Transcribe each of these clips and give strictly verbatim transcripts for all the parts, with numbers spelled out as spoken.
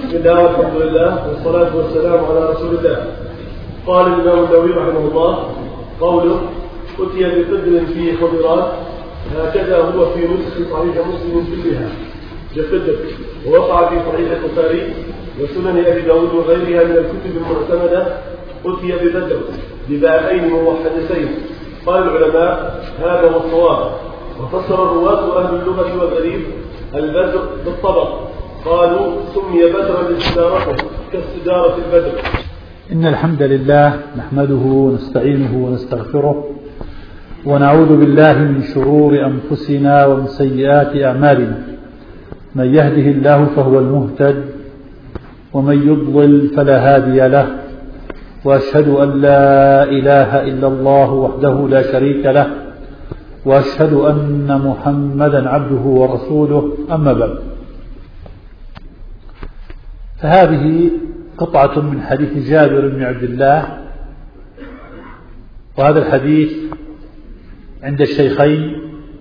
بسم الله والحمد لله والصلاة والسلام على رسول الله. قال الإمام النووي رحمه الله: قوله أتي بقدر فيه خضرات، هكذا هو في نسخ صحيح مسلم كلها بقدر، ووقع في صحيح البخاري وسنن أبي داود وغيرها من الكتب المعتمدة أتي ببدر بباءين موحدتين. قال العلماء: هذا هو الصواب. وفسر الرواة أهل اللغة والغريب البدر بالطبق، قالوا سمي بدرا لاستدارته كاستدارة البدر. إن الحمد لله نحمده ونستعينه ونستغفره ونعوذ بالله من شرور أنفسنا ومن سيئات أعمالنا. من يهده الله فهو المهتد ومن يضلل فلا هادي له، وأشهد أن لا إله إلا الله وحده لا شريك له، وأشهد أن محمدا عبده ورسوله. أما بعد، فهذه قطعة من حديث جابر بن عبد الله، وهذا الحديث عند الشيخين،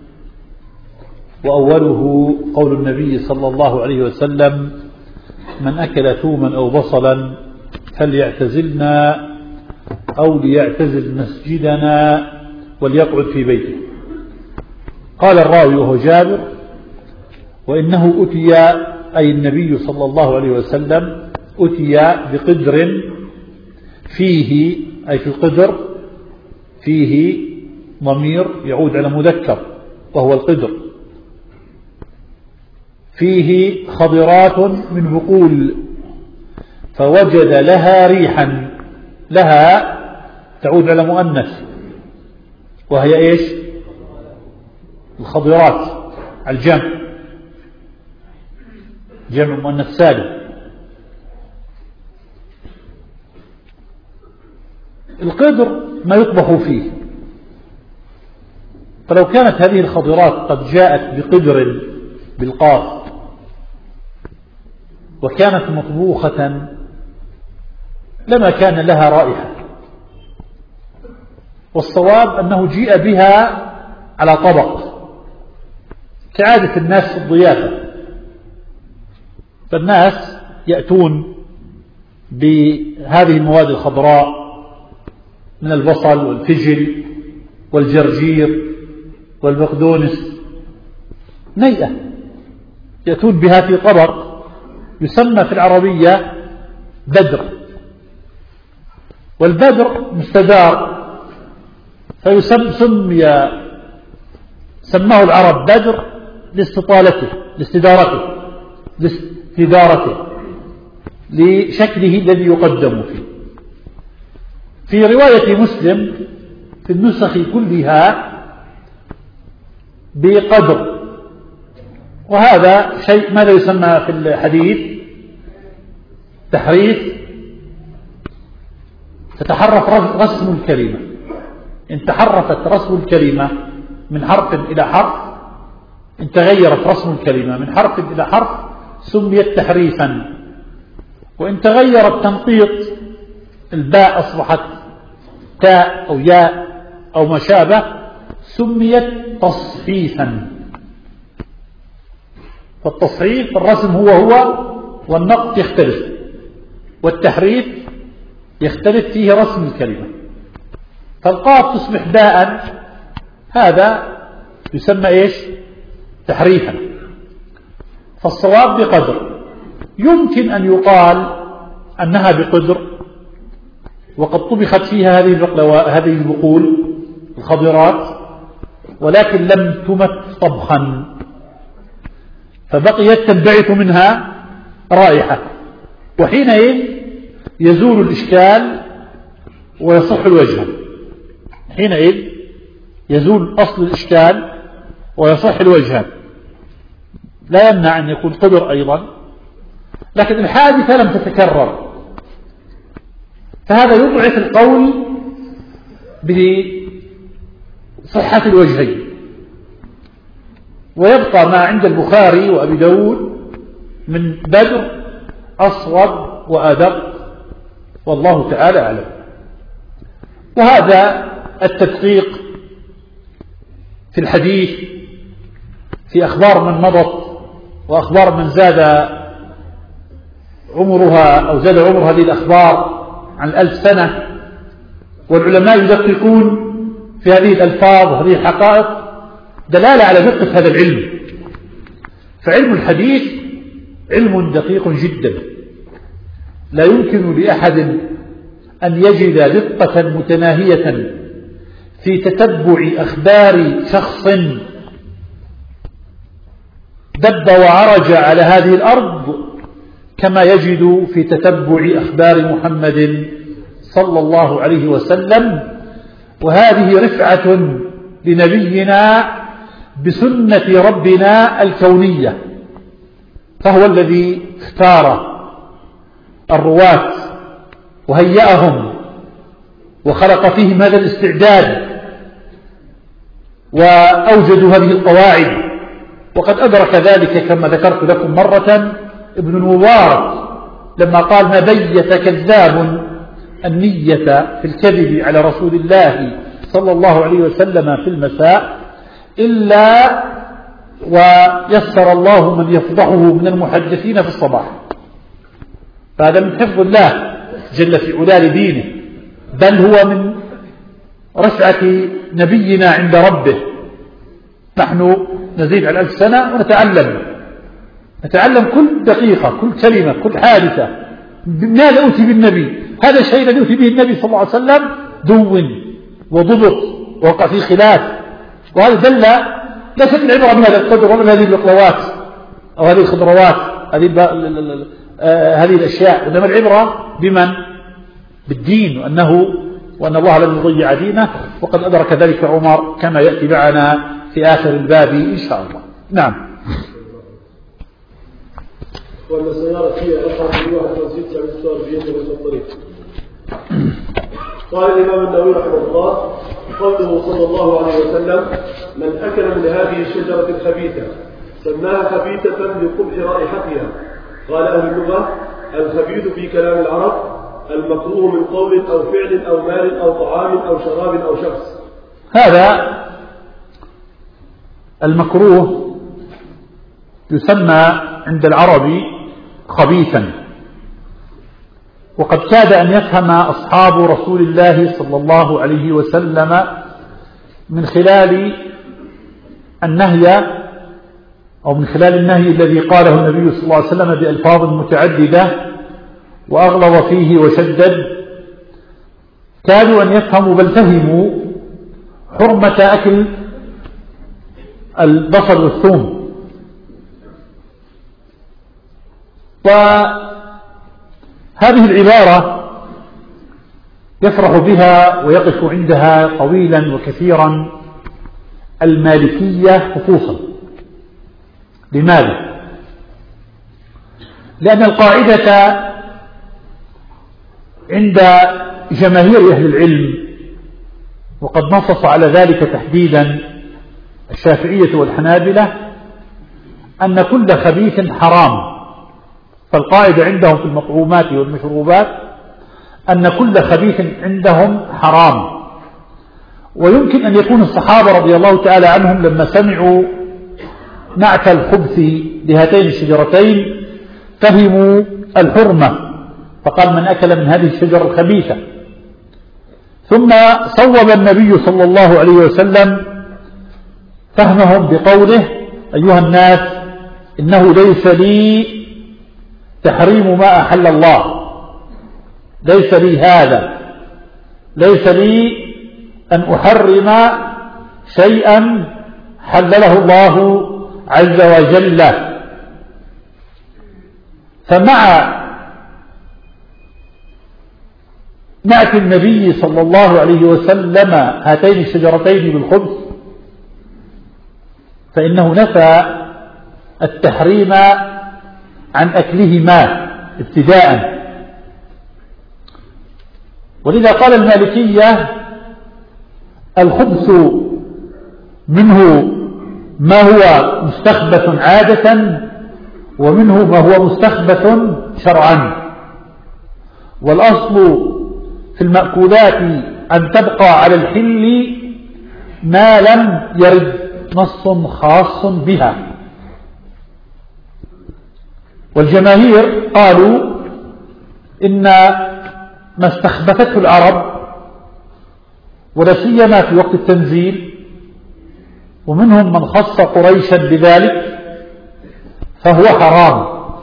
وأوله قول النبي صلى الله عليه وسلم: من أكل ثوما أو بصلا فليعتزلنا أو ليعتزل مسجدنا وليقعد في بيته. قال الراوي وهو جابر: وإنه أتي، أي النبي صلى الله عليه وسلم أتي بقدر فيه، أي في القدر فيه ضمير يعود على مذكر وهو القدر، فيه خضرات من بقول، فوجد لها ريحا. لها تعود على مؤنث وهي إيش؟ الخضرات، الجمع، جمع مؤنث سالم. القدر ما يطبخ فيه، فلو كانت هذه الخضرات قد جاءت بقدر بالقاف وكانت مطبوخة لما كان لها رائحة، والصواب أنه جيء بها على طبق كعادة الناس في الضيافة. فالناس يأتون بهذه المواد الخضراء من البصل والفجل والجرجير والبقدونس نيئة، يأتون بها في طبق يسمى في العربية بدر، والبدر مستدار، فيسمى سمي سماه العرب بدر لاستطالته لاستدارته لاستدارته لشكله الذي يقدم فيه. في رواية مسلم في النسخ كلها بقدر، وهذا شيء ماذا يسمى في الحديث؟ تحريف. تتحرف رسم الكلمة، إن تحرفت رسم الكلمة من حرف إلى حرف، إن تغيرت رسم الكلمة من حرف إلى حرف سميت تحريفا، وإن تغير التنقيط، الباء أصبحت تاء أو ياء أو ما شابه، سميت تصحيفا. فالتصحيف الرسم هو هو، والنقط يختلف، والتحريف يختلف فيه رسم الكلمة. فالقاف تصبح باء، هذا يسمى إيش؟ تحريفا. فالصواب بقدر. يمكن أن يقال أنها بقدر وقد طبخت فيها هذه البقول الخضرات، ولكن لم تمت طبخا، فبقيت تنبعث منها رائحة، وحينئذ يزول الإشكال ويصح الوجه. حينئذ يزول أصل الإشكال ويصح الوجه. لا يمنع أن يكون قدر أيضا، لكن الحادثة لم تتكرر، فهذا يضعف القول بصحة الوجهين، ويبقى ما عند البخاري وأبي داود من بدر أصوب وأدق، والله تعالى أعلم. وهذا التدقيق في الحديث في أخبار من مضت وأخبار من زاد عمرها أو زاد عمر هذه الأخبار عن ألف سنة، والعلماء يدققون في هذه الألفاظ وهذه الحقائق دلالة على دقة هذا العلم. فعلم الحديث علم دقيق جدا، لا يمكن لأحد أن يجد دقة متناهية في تتبع أخبار شخص دب وعرج على هذه الأرض كما يجد في تتبع أخبار محمد صلى الله عليه وسلم. وهذه رفعة لنبينا بسنة ربنا الكونية، فهو الذي اختار الرواة وهيأهم وخلق فيهم هذا الاستعداد وأوجدوا هذه القواعد. وقد أدرك ذلك كما ذكرت لكم مرة ابن المبارك لما قال: ما بيت كذاب النية في الكذب على رسول الله صلى الله عليه وسلم في المساء إلا ويسر الله من يفضحه من المحدثين في الصباح. فهذا من حفظ الله جل في علا لدينه، بل هو من رفعة نبينا عند ربه. نحن نزيد على ألف سنة ونتعلم نتعلم كل دقيقة، كل كلمة، كل حادثة. ماذا أوتي بالنبي؟ هذا الشيء الذي أوتي به النبي صلى الله عليه وسلم دون وضبط ووقع فيه خلاف. وهذا دل ليست العبرة من هذا القدر ولا من هذه البقلوات أو هذه الخضروات، هذه هذه الأشياء، إنما العبرة بمن؟ بالدين، وأنه وأن الله لم يضيع دينه. وقد أدرك ذلك عمر كما يأتي معنا في آخر الباب إن شاء الله. نعم. وأن السيارة فيها رقم واحد وستة من السؤال في يده من الطريق. قال الإمام النووي رحمه الله: قوله صلى الله عليه وسلم: من أكل من هذه الشجرة الخبيثة سماها خبيثة لقبح رائحتها. قال أهل اللغة: الخبيث في كلام العرب المكروه من قول أو فعل أو مال أو طعام أو شراب أو شخص. هذا المكروه يسمى عند العرب خبيثا، وقد كاد أن يفهم أصحاب رسول الله صلى الله عليه وسلم من خلال النهي أو من خلال النهي الذي قاله النبي صلى الله عليه وسلم بألفاظ متعددة وأغلظ فيه وشدد، كادوا أن يفهموا بل فهموا حرمة أكل البصل والثوم. وهذه العبارة يفرح بها ويقف عندها طويلا وكثيرا المالكية خصوصا. لماذا؟ لأن القاعدة عند جماهير أهل العلم، وقد نصص على ذلك تحديدا الشافعية والحنابلة، أن كل خبيث حرام. فالقاعدة عندهم في المطعومات والمشروبات أن كل خبيث عندهم حرام. ويمكن أن يكون الصحابة رضي الله تعالى عنهم لما سمعوا نعت الخبث لهاتين الشجرتين فهموا الحرمة، فقال: من أكل من هذه الشجرة الخبيثة. ثم صوب النبي صلى الله عليه وسلم فهمهم بقوله: أيها الناس، إنه ليس لي تحريم ما أحل الله، ليس لي هذا، ليس لي أن أحرم شيئا حلله الله عز وجل. فمع نعت النبي صلى الله عليه وسلم هاتين الشجرتين بالخبث فإنه نفى التحريم عن أكلهما ابتداء. ولذا قال المالكية: الخبث منه ما هو مستخبث عادة، ومنه ما هو مستخبث شرعا. والأصل في المأكولات أن تبقى على الحل ما لم يرد نص خاص بها. والجماهير قالوا إن ما استخبثته العرب ولا سيما في وقت التنزيل، ومنهم من خص قريشا بذلك، فهو حرام،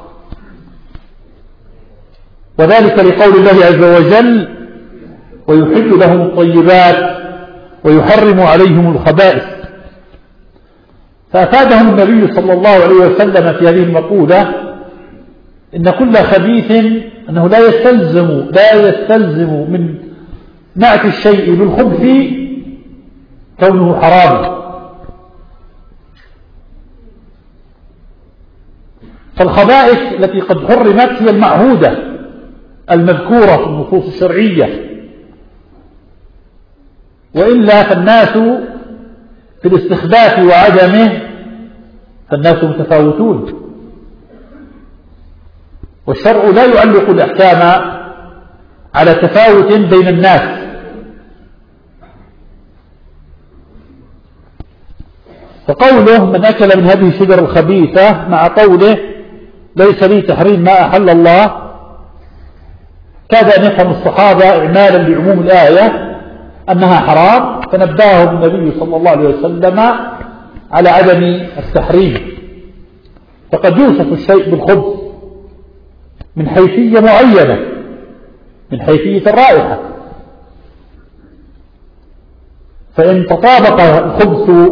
وذلك لقول الله عز وجل: ويحل لهم الطيبات ويحرم عليهم الخبائث. فأفادهم النبي صلى الله عليه وسلم في هذه المقولة إن كل خبيث أنه لا يستلزم لا يستلزم من نعت الشيء بالخبث كونه حرام. فالخبائث التي قد حرمت هي المعهودة المذكورة في النصوص الشرعية، وإلا فالناس في الاستخباث وعدمه فالناس متفاوتون، والشرع لا يعلق الأحكام على تفاوت بين الناس. فقوله: من أكل من هذه الشجرة الخبيثة، مع قوله: ليس لي تحريم ما أحل الله، كاد أن يفهم الصحابة إعمالا لعموم الآية أنها حرام، فنبههم النبي صلى الله عليه وسلم على عدم التحريم. فقد يوصف الشيء بالخبث من حيثية معينة، من حيثية الرائحة، فإن تطابق الخبث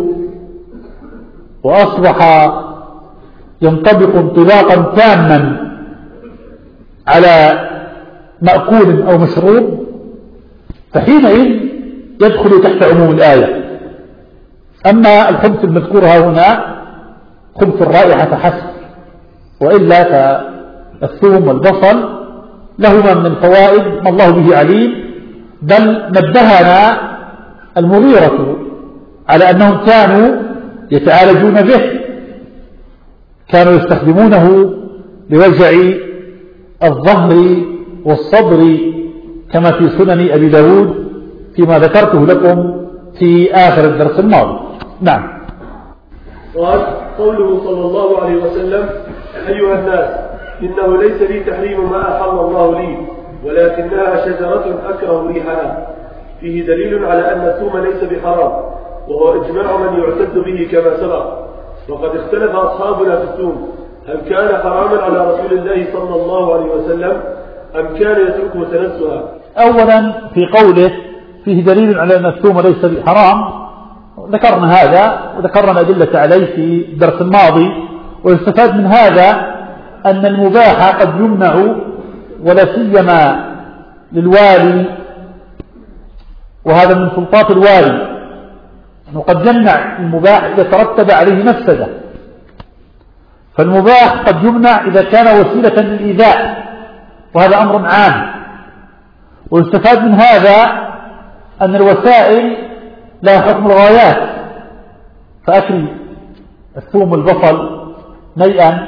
وأصبح ينطبق انطباقا تاما على مأكول أو مشروب، فحينئذ يدخل تحت عموم الآية. أما الخبث المذكور هنا خبث الرائحة فحسب، وإلا فالثوم والبصل لهما من الفوائد ما الله به عليم. بل نبهنا المغيرة على أنهم كانوا يتعالجون به، كانوا يستخدمونه لوجع الظهر والصدر كما في سنن أبي داود فيما ذكرته لكم في آخر الدرس الماضي. نعم. قال: قوله صلى الله عليه وسلم: أيها الناس، إنه ليس لي تحريم ما أحل الله لي، ولكنها شجرة أكره ريحها، فيه دليل على أن الثوم ليس بحرام، وهو إجماع من يعتد به كما سبق. وقد اختلف أصحابنا في الثوم، هل كان حراما على رسول الله صلى الله عليه وسلم أم كان يتركه تنزها؟ أولا في قوله فيه دليل على أن الثوم ليس بحرام، ذكرنا هذا وذكرنا الأدلة عليه في الدرس الماضي. ويستفاد من هذا أن المباح قد يمنع، ولا سيما للوالي، وهذا من سلطات الوالي، أنه قد يمنع المباح إذا ترتب عليه مفسدة. فالمباح قد يمنع إذا كان وسيلة للإيذاء، وهذا أمر عام. ويستفاد من هذا أن الوسائل لا حكم الغايات، فأكل الثوم والبصل نيئا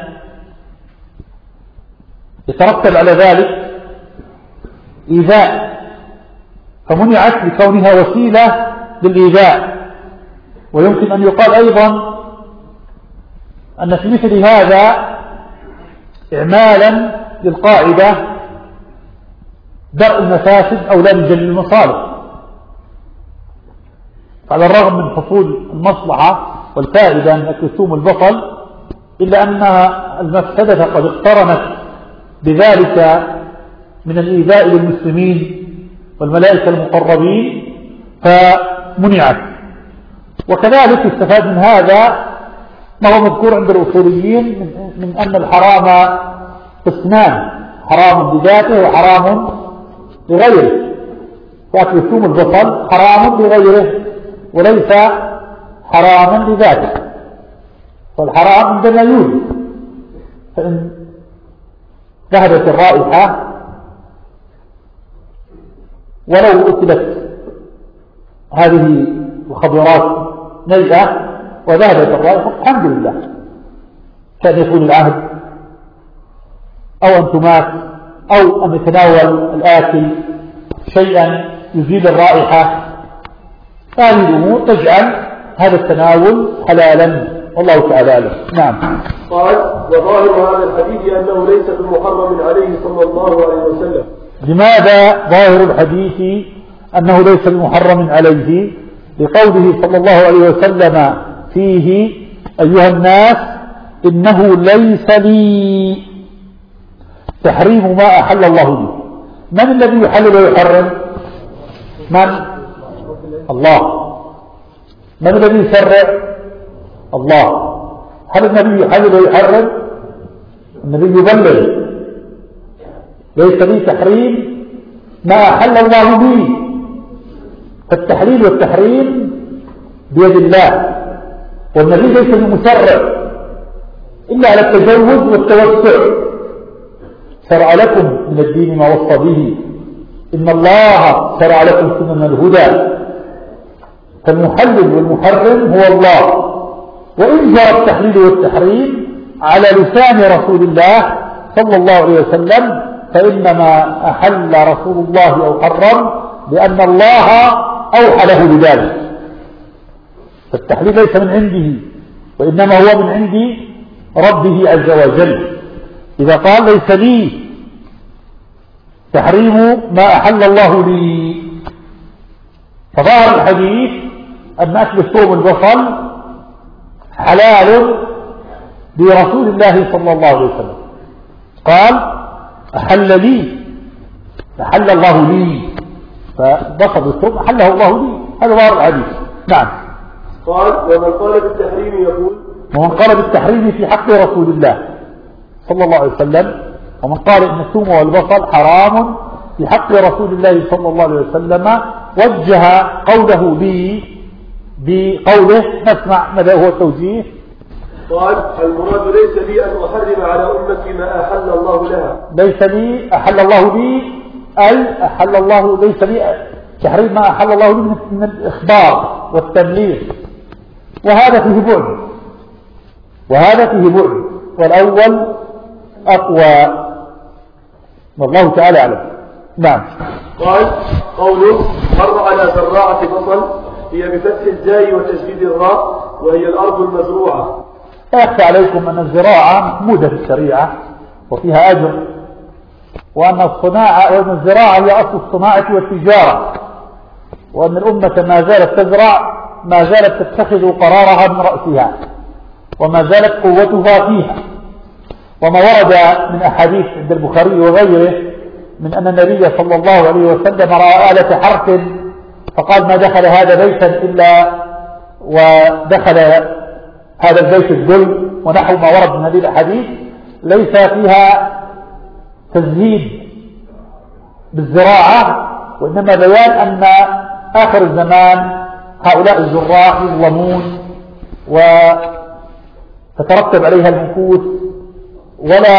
يترتب على ذلك إيذاء، فمنعت لكونها وسيلة للإيذاء. ويمكن أن يقال أيضا أن في مثل هذا إعمالا للقاعدة درء المفاسد أولى من جلب المصالح، على الرغم من حصول المصلحة والفائدة من أكل الثوم والبصل، إلا أن المفسدة قد اقترنت بذلك من الإيذاء للمسلمين والملائكة المقربين فمنعت. وكذلك استفاد من هذا ما هو مذكور عند الأصوليين من أن الحرام قسمان: حرام بذاته وحرام لغيره. فأكل الثوم والبصل حرام لغيره وليس حراما لذاته، والحرام عندما يوجد، فإن ذهبت الرائحة ولو أكلت هذه الخضرات نيئة وذهبت الرائحة الحمد لله، كان يكون العهد أو أن تمات أو أن يتناول الآكل شيئا يزيل الرائحة، هذه الأمور تجعل هذا التناول حلالا والله تعالى أعلم. نعم. قال وظاهر هذا الحديث أنه ليس بمحرم عليه صلى الله عليه وسلم. لماذا ظاهر الحديث أنه ليس بمحرم عليه؟ لقوله صلى الله عليه وسلم فيه أيها الناس إنه ليس لي تحريم ما أحل الله لي. من الذي يحلل ويحرم؟ من؟ الله. من الذي يشرع؟ الله. هل النبي يحلل ويحرم؟ النبي يبلغ. ليس لي تحريم ما أحل الله لي. فالتحليل والتحريم بيد الله، والنبي ليس بمشرع إلا على التجوز والتوسع. شرع لكم من الدين ما وصى به، إن الله شرع لكم سنن الهدى. فالمحلل والمحرم هو الله، وإن جاء التحليل والتحريم على لسان رسول الله صلى الله عليه وسلم فإنما أحل رسول الله أو حرم لأن الله أوحى له بذلك. فالتحليل ليس من عنده، وإنما هو من عند ربه عز وجل. إذا قال ليس لي تحريم ما أحل الله لي، فظاهر الحديث أن أكل ثوم البصل حلال لرسول الله صلى الله عليه وسلم. قال أحل لي، أحل الله لي، فبصل الثوم أحله الله لي. هذا ظاهر الحديث. نعم. قال ومن قال بالتحريم يقول ومن قال بالتحريم في حق رسول الله صلى الله عليه وسلم، ومن قال إن الثوم والبصل حرام في حق رسول الله صلى الله عليه وسلم وجه قوله به بقوله. نسمع ماذا هو التوجيه. قال المراد ليس لي أن أحرم على أمتي ما أحل الله لها. ليس لي أحل الله لي، أي أحل الله ليس لي تحريم ما أحل الله لي من الإخبار والتبليغ، وهذا فيه بعد وهذا فيه بعد والأول أقوى، والله تعالى أعلم. نعم. قال قوله مر على زراعة بصل هي بفتح الزاي وتشديد الراء وهي الأرض المزروعة. لا يخفى عليكم أن الزراعة محمودة في الشريعة وفيها أجر، وأن الصناعة وأن الزراعة هي أصل الصناعة والتجارة، وأن الأمة ما زالت تزرع ما زالت تتخذ قرارها من رأسها، وما زالت قوتها فيها. وما ورد من أحاديث عند البخاري وغيره من أن النبي صلى الله عليه وسلم رأى آلة حرث فقال ما دخل هذا بيتا إلا ودخل هذا البيت الذل، ونحو ما ورد من هذه الأحاديث ليس فيها تزهيد بالزراعة، وإنما بيان أن آخر الزمان هؤلاء الزراع يظلمون وتترتب عليها المكوث ولا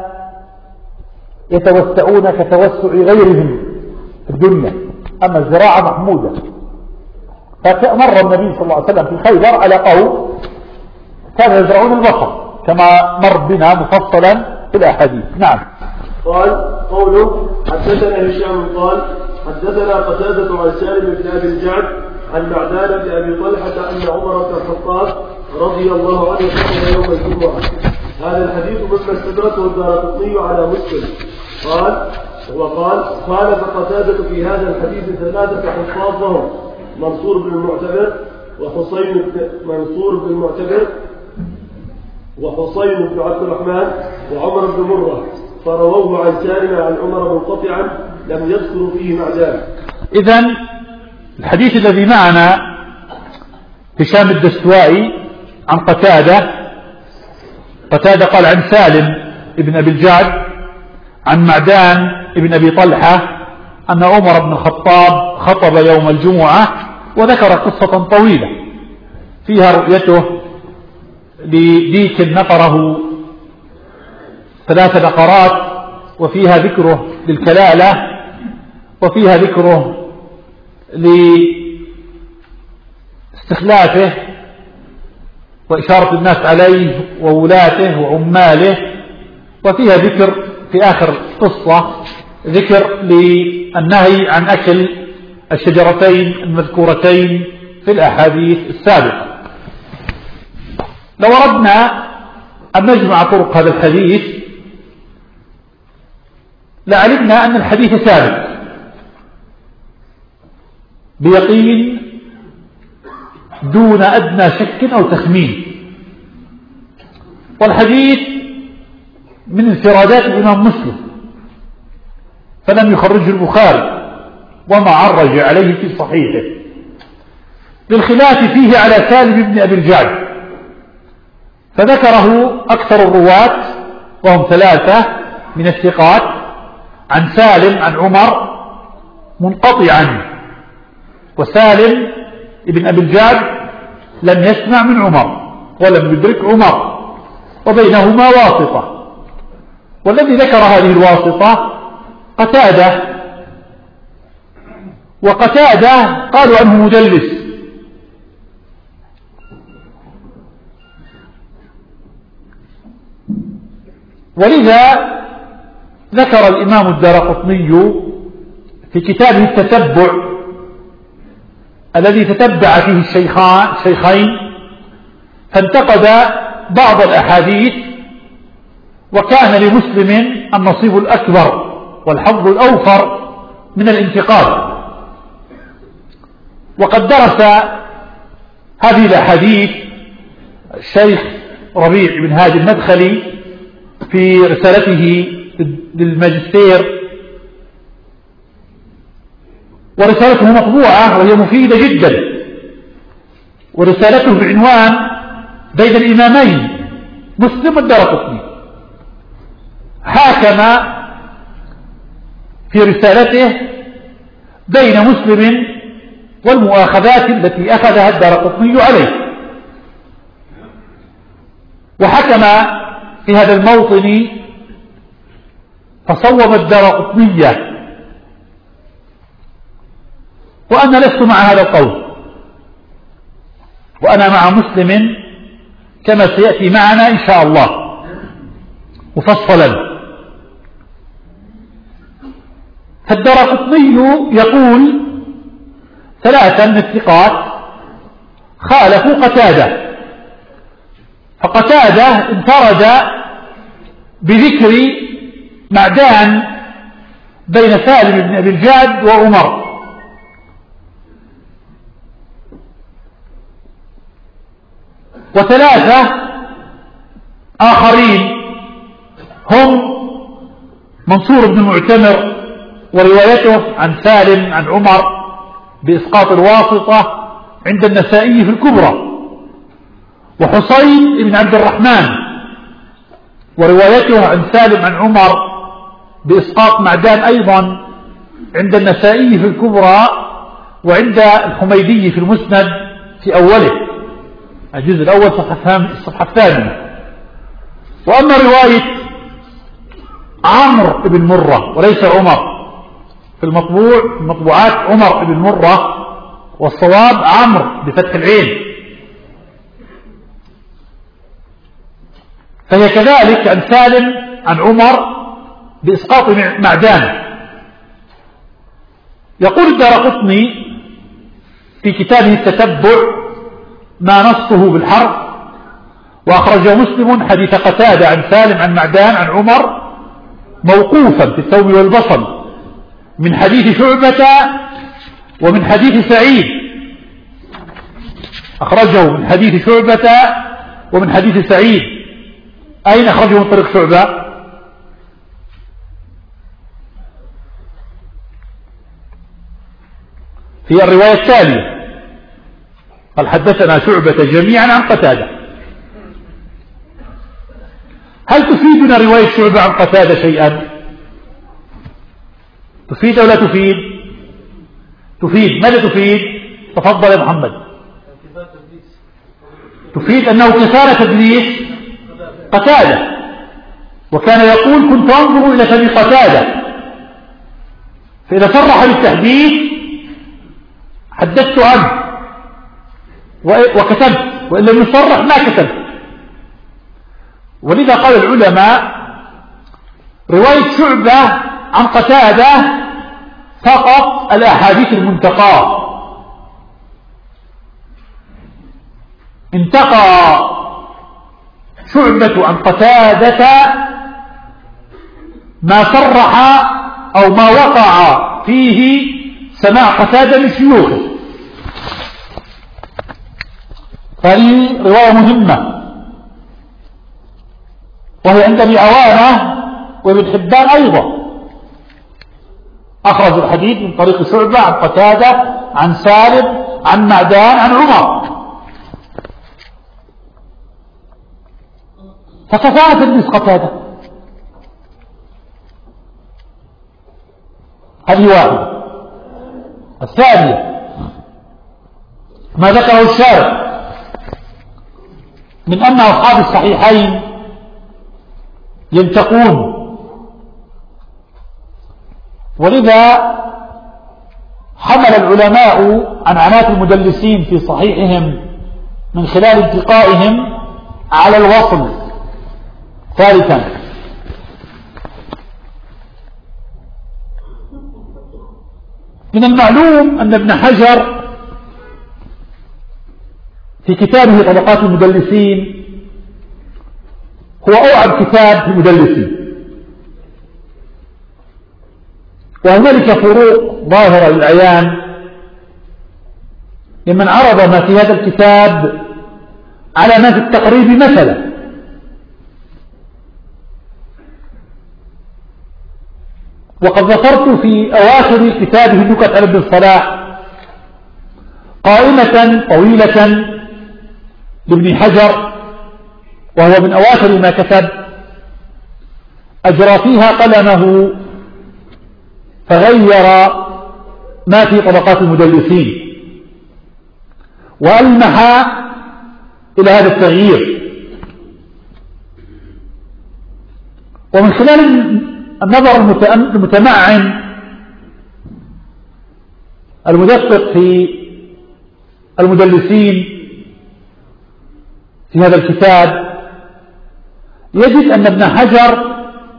يتوسعون كتوسع غيرهم في الدنيا، أما الزراعة محمودة. فمر النبي صلى الله عليه وسلم في خيبر على قوم كانوا يزرعون البصل كما مر بنا مفصلا في الأحاديث. نعم. قال قوله حدثنا هشام قال حدثنا قتادة عن سالم بن أبي الجعد عن معدان بن أبي طلحة أن عمر بن الخطاب رضي الله عنه خطب يوم الجمعة. هذا الحديث مما استدركه الدارقطني على مسلم. قال وقال خالف قتادة في هذا الحديث ثلاثة حفاظ لهم منصور بن المعتبر وحسين بن منصور بن المعتبر وحسين بن عبد الرحمن وعمر بن مرة، فرووه عن سالم عن عمر منقطعا لم يذكروا فيه معدان. إذن الحديث الذي معنا هشام الدستوائي عن قتادة قتادة قال عن سالم ابن أبي الجعد عن معدان ابن أبي طلحة أن عمر بن الخطاب خطب يوم الجمعة، وذكر قصة طويلة فيها رؤيته لديك نقره ثلاث نقرات، وفيها ذكره للكلالة، وفيها ذكره لاستخلافه وإشارة الناس عليه وولاته وعماله، وفيها ذكر في آخر قصة ذكر للنهي عن أكل الشجرتين المذكورتين في الأحاديث السابقة. لو أردنا أن نجمع طرق هذا الحديث لعلمنا أن الحديث ثابت بيقين دون أدنى شك أو تخمين، والحديث من انفرادات الإمام مسلم فلم يخرجه البخاري وما عرج عليه في صحيحه، للخلاف فيه على سالم بن أبي الجعد، فذكره أكثر الرواة وهم ثلاثة من الثقات عن سالم عن عمر منقطعا، وسالم بن أبي الجعد لم يسمع من عمر ولم يدرك عمر، وبينهما واسطة، والذي ذكر هذه الواسطة قتادة، وقتادة قالوا أنه مدلس، ولذا ذكر الإمام الدارقطني في كتابه التتبع الذي تتبع فيه الشيخين فانتقد بعض الأحاديث، وكان لمسلم النصيب الأكبر والحظ الأوفر من الانتقاد، وقد درس هذه الأحاديث الشيخ ربيع بن هادي المدخلي في رسالته للماجستير، ورسالته مطبوعة وهي مفيدة جدا، ورسالته بعنوان بين الإمامين مسلم والدارقطني، حاكم في رسالته بين مسلم والمؤاخذات التي أخذها الدارقطني عليه، وحكم في هذا الموطن فصوب الدارقطنية، وأنا لست مع هذا القول، وأنا مع مسلم كما سيأتي معنا إن شاء الله مفصلا. فالدارقطني يقول ثلاثة من الثقات خالفوا قتادة، فقتادة انفرد بذكر معدان بين سالم بن أبي الجعد وعمر، وثلاثة آخرين هم منصور بن المعتمر وروايته عن سالم عن عمر بإسقاط الواسطة عند النسائي في الكبرى، وحسين بن عبد الرحمن وروايته عن سالم عن عمر بإسقاط معدان أيضا عند النسائي في الكبرى، وعند الحميدي في المسند في أوله الجزء الأول الصفحة الثامنة. وأما رواية عمرو بن مرة وليس عمر في المطبوع المطبوعات عمر بن مرة، والصواب عمرو بفتح العين، فهي كذلك عن سالم عن عمر بإسقاط معدان. يقول الدارقطني في كتابه التتبع ما نصه بالحرف، وأخرجه مسلم حديث قتادة عن سالم عن معدان عن عمر موقوفا في الثوم والبصل من حديث شعبة ومن حديث سعيد، أخرجه من حديث شعبة ومن حديث سعيد. أين أخرجه من طريق شعبة؟ في الرواية التالية قال حدثنا شعبة جميعا عن قتادة. هل تفيدنا رواية شعبة عن قتادة شيئا؟ تفيد أو لا تفيد؟ تفيد. ماذا تفيد؟ تفضل يا محمد. تفيد أنه كثار تدليس قتادة، وكان يقول كنت أنظر إلى فم قتادة، فإذا صرح بالتحديث حدثت عنه وكتبت، وإن لم يصرح ما كتبت. ولذا قال العلماء رواية شعبة عن قتادة فقط الأحاديث المنتقاة، انتقى شعبة عن قتادة ما صرح أو ما وقع فيه سماع قتادة من شيوخه. فهذه رواية مهمة، وهي عند ابي عوانة وابن حبان أيضا، أخرج الحديث من طريق شعبة عن قتادة عن سالم عن معدان عن عمر. فكفاءة تدليس قتادة، هذه واحدة. الثانية ما ذكره الشارع من أن أصحاب الصحيحين ينتقون، ولذا حمل العلماء عن عنات المدلسين في صحيحهم من خلال انتقائهم على الوصل. ثالثا من المعلوم أن ابن حجر في كتابه طبقات المدلسين هو أوعب كتاب في المدلسين، وهنالك فروق ظاهرة للعيان لمن عرض ما في هذا الكتاب على ما في التقريب مثلا. وقد ذكرت في أواخر كتابه النكت على ابن الصلاح قائمة طويلة لابن حجر، وهو من أواخر ما كتب، أجرى فيها قلمه فغير ما في طبقات المدلسين وألمح إلى هذا التغيير. ومن خلال النظر المتمعن المدقق في المدلسين في هذا الكتاب يجد أن ابن حجر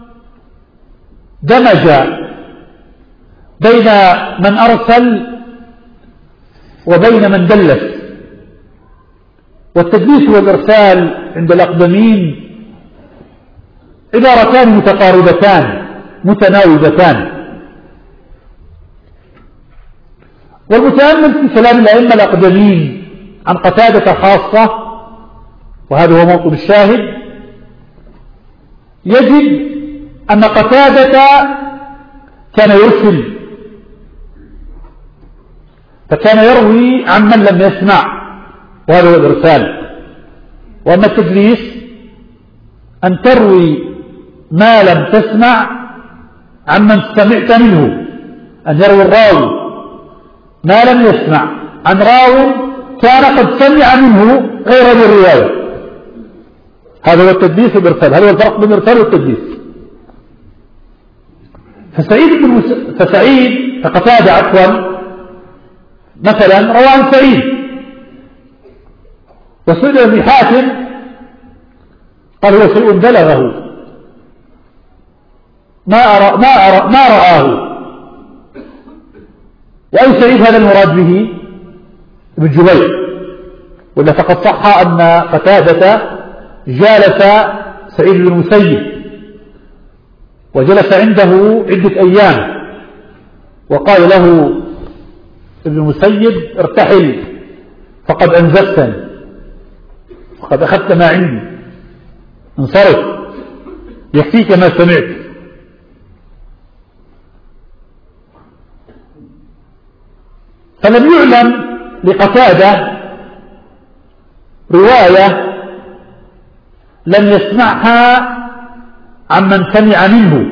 دمج بين من أرسل وبين من دلس. والتدليس والإرسال عند الأقدمين عبارتان متقاربتان متناوبتان. والمتأمل في كلام الأئمة الأقدمين عن قتادة خاصة، وهذا هو موطن الشاهد، يجد أن قتادة كان يرسل، فكان يروي عن من لم يسمع، وهذا هو الإرسال. وأما التدليس أن تروي ما لم تسمع عمن سمعت منه، أن يروي الراوي ما لم يسمع عن راو كان قد سمع منه غير هذه الرواية. هذا هو التدليس والإرسال، هذا هو الفرق بين الإرسال والتدليس. فسعيد بن مس... فسعيد فقتادة عفوا مثلا روى عن سعيد، وسئل ابن حاتم قال هو شيء بلغه ما أرى ما أرى ما رآه. وأي سعيد هذا المراد به؟ ابن جبير. ولا فقد صح أن قتادة جالس سعيد بن المسيب وجلس عنده عدة أيام، وقال له ابن المسيب ارتحل فقد أنزفتني فقد أخذت ما عندي، انصرف يكفيك ما سمعت. فلم يعلم لقتادة رواية لم يسمعها عمن سمع منه،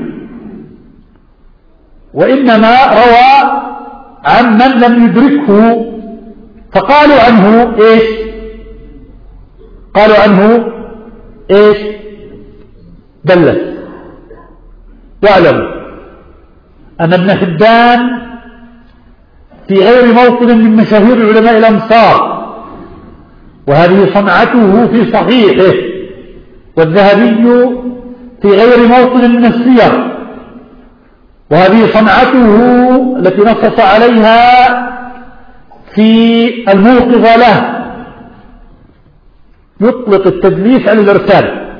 وإنما روى عمن لم يدركه، فقالوا عنه إيش؟ قالوا عنه إيش؟ دلس. واعلموا أن ابن حبان في غير موطن من مشاهير العلماء الأمصار، وهذه صنعته في صحيحه، والذهبي في غير موطن من السير، وهذه صنعته التي نصص عليها في الموقظة له، يطلق التدليس على الإرسال.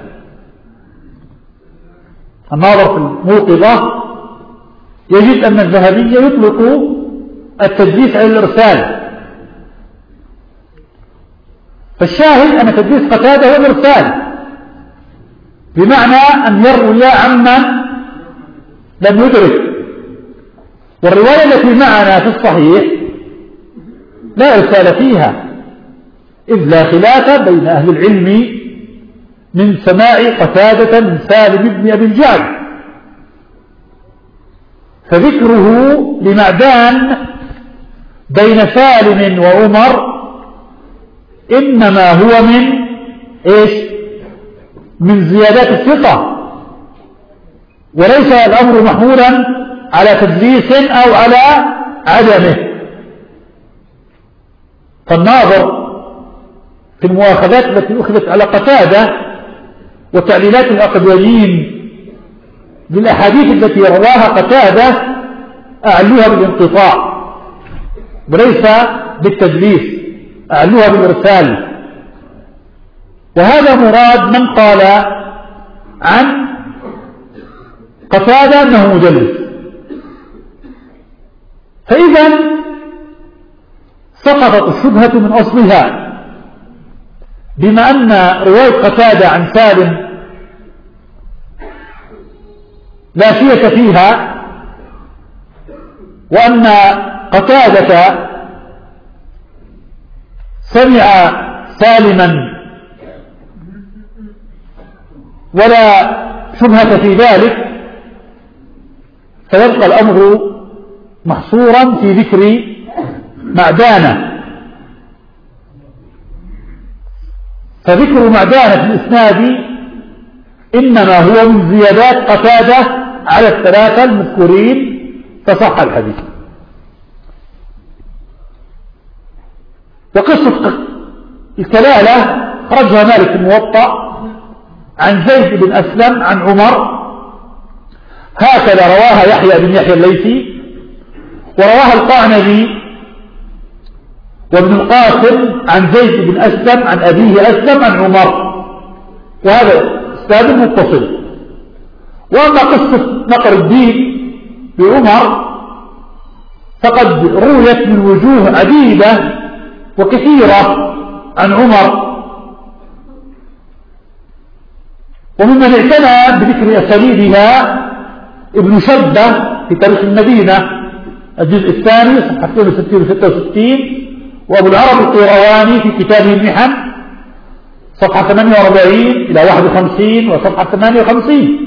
الناظر في الموقظة يجد أن الذهبي يطلق التدليس على الإرسال، فالشاهد أن تدليس قتادة هو الإرسال، بمعنى أن يروي عمن لم يدرك. والرواية التي معنا في الصحيح لا إرسال فيها، إذ لا خلاف بين أهل العلم من سماع قتادة من سالم بن أبي الجعد، فذكره لمعدان بين سالم وعمر إنما هو من إيش؟ من زيادات الثقة، وليس الأمر محمولا على تدليس أو على عدمه. فالناظر في المؤاخذات التي أخذت على قتادة وتعليلات الأقدمين بالأحاديث التي رواها قتادة أعلوها بالانقطاع وليس بالتدليس، أعلوها بالإرسال. وهذا مراد من قال عن قتادة أنه مدلس. فإذا سقطت الشبهة من أصلها، بما أن رواية قتادة عن سالم لا شيء فيها، وأن قتادة سمع سالما ولا شبهة في ذلك، فيبقى الأمر محصورا في ذكر معدانة. فذكر معدانة في الإسناد إنما هو من زيادات قتادة على الثلاثة المذكورين، فصح الحديث. وقصة الكلالة خرجها مالك الموطأ عن زيد بن أسلم عن عمر، هكذا رواها يحيى بن يحيى الليثي، ورواها القعنبي وابن القاسم عن زيد بن أسلم عن أبيه أسلم عن عمر، وهذا إسناد متصل. وأما قصة نقر الدين بعمر فقد رويت من وجوه عديدة وكثيرة عن عمر، وممن اعتنى بذكر أساليبها ابن شبة في تاريخ المدينة الجزء الثاني صفحة اثنين وستين وستة وستين، وأبو العرب القيرواني في كتابه المحن صفحة ثمانية وأربعين إلى واحد وخمسين وصفحة ثمانية وخمسين.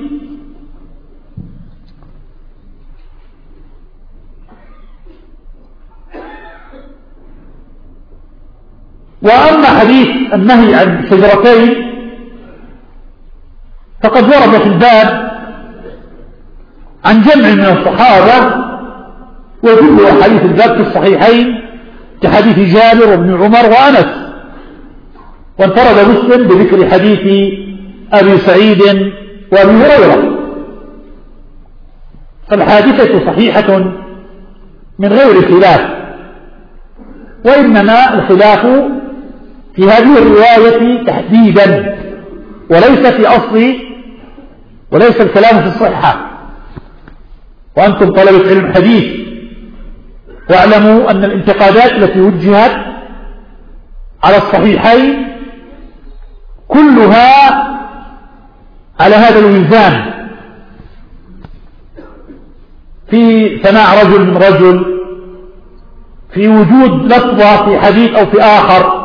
وأما حديث النهي عن شجرتين فقد ورد في الباب عن جمع من الصحابة، وكل أحاديث الباب في الصحيحين كحديث جابر وابن عمر وأنس، وانفرد مسلم بذكر حديث أبي سعيد وأبي هريرة. فالحادثة صحيحة من غير خلاف، وإنما الخلاف في هذه الرواية تحديدا، وليس في أصل، وليس الكلام في الصحة. وأنتم طلبة علم حديث واعلموا أن الانتقادات التي وجهت على الصحيحين كلها على هذا الوزان، في سماع رجل من رجل، في وجود لفظة في حديث أو في آخر،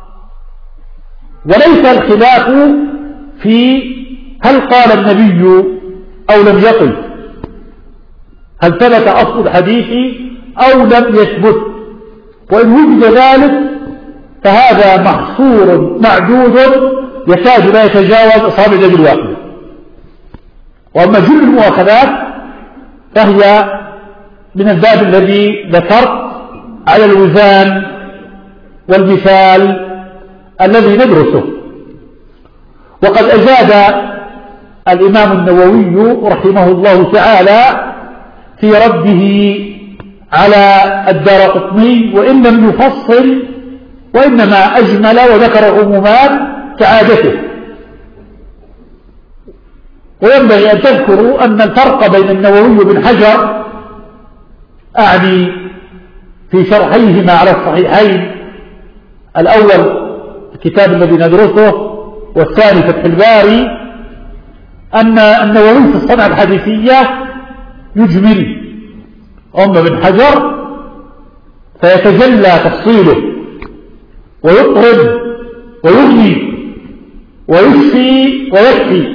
وليس الخلاف في هل قال النبي أو لم يقل، هل ثبت أصل الحديث أو لم يثبت. وإن وجد ذلك فهذا محصور معدود يكاد لا يتجاوز أصابع اليد الواحدة. وأما جل المؤاخذات فهي من الباب الذي ذكرت على الوزان والمثال الذي ندرسه. وقد أجاد الإمام النووي رحمه الله تعالى في رده على الدارقطني، وإن لم يفصل وإنما أجمل وذكر عمومات كعادته. وينبغي أن تذكروا أن الفرق بين النووي وابن حجر أعني في شرحيهما على الصحيحين، الأول الكتاب الذي ندرسه والثاني فتح الباري، أن النووي في الصنعة الحديثية يجمل، أما ابن حجر فيتجلى تفصيله ويطرد ويغني ويشفي ويكفي.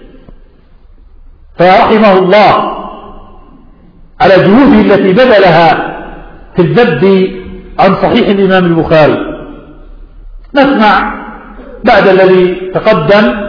فرحمه الله على جهوده التي بذلها في الذب عن صحيح الإمام البخاري. نسمع بعد الذي تقدم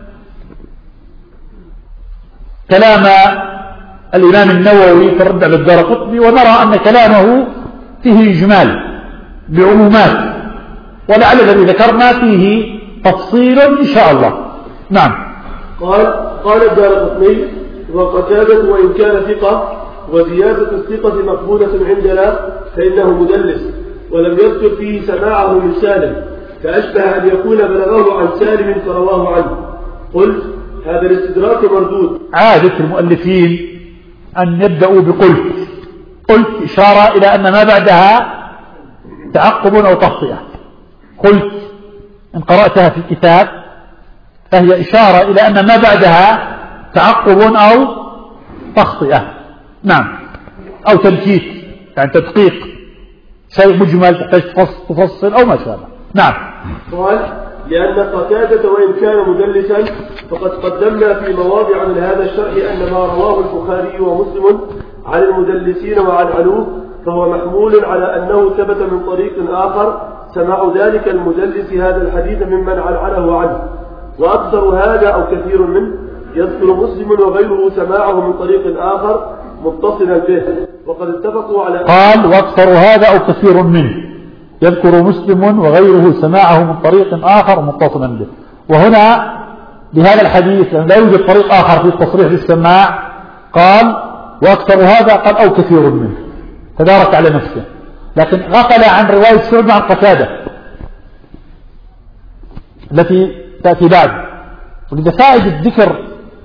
كلام الإمام النووي في الرد على الدارقطني، ونرى أن كلامه فيه إجمال بعمومات، ولعل الذي ذكرنا فيه تفصيل إن شاء الله. نعم. قال قال الدارقطني: وقتادة وإن كان ثقة وزيادة الثقة مقبولة عندنا فإنه مدلس، ولم يذكر فيه سماعه من سالم، فأشبه أن يكون بلغه عن سالم فرواه عنه. قلت: هذا الاستدراك مردود. عادة المؤلفين أن يبدأوا بقلت. قلت إشارة إلى أن ما بعدها تعقب أو تخطئة. قلت إن قرأتها في الكتاب فهي إشارة إلى أن ما بعدها تعقب أو تخطئة. نعم. أو تنكيت، يعني تدقيق، شيء مجمل تحتاج تفصل أو ما شابه. نعم. قال: لأن قتادة وإن كان مدلسا فقد قدمنا في مواضع من هذا الشرح أن ما رواه البخاري ومسلم عن المدلسين وعن علوه فهو محمول على أنه ثبت من طريق آخر سماع ذلك المدلس هذا الحديث ممن عنعنه عنه، وأكثر هذا أو كثير منه يذكر مسلم وغيره سماعه من طريق آخر متصلا به، وقد اتفقوا على قال: وأكثر هذا أو كثير منه يذكر مسلم وغيره سماعه من طريق آخر متصلا به. وهنا بهذا الحديث لا يوجد طريق آخر في التصريح بالسماع، قال: وأكثر هذا، قال: أو كثير منه، تدارك على نفسه، لكن غفل عن رواية شعبة عن قتادة التي تأتي بعد. ولذا فائدة ذكر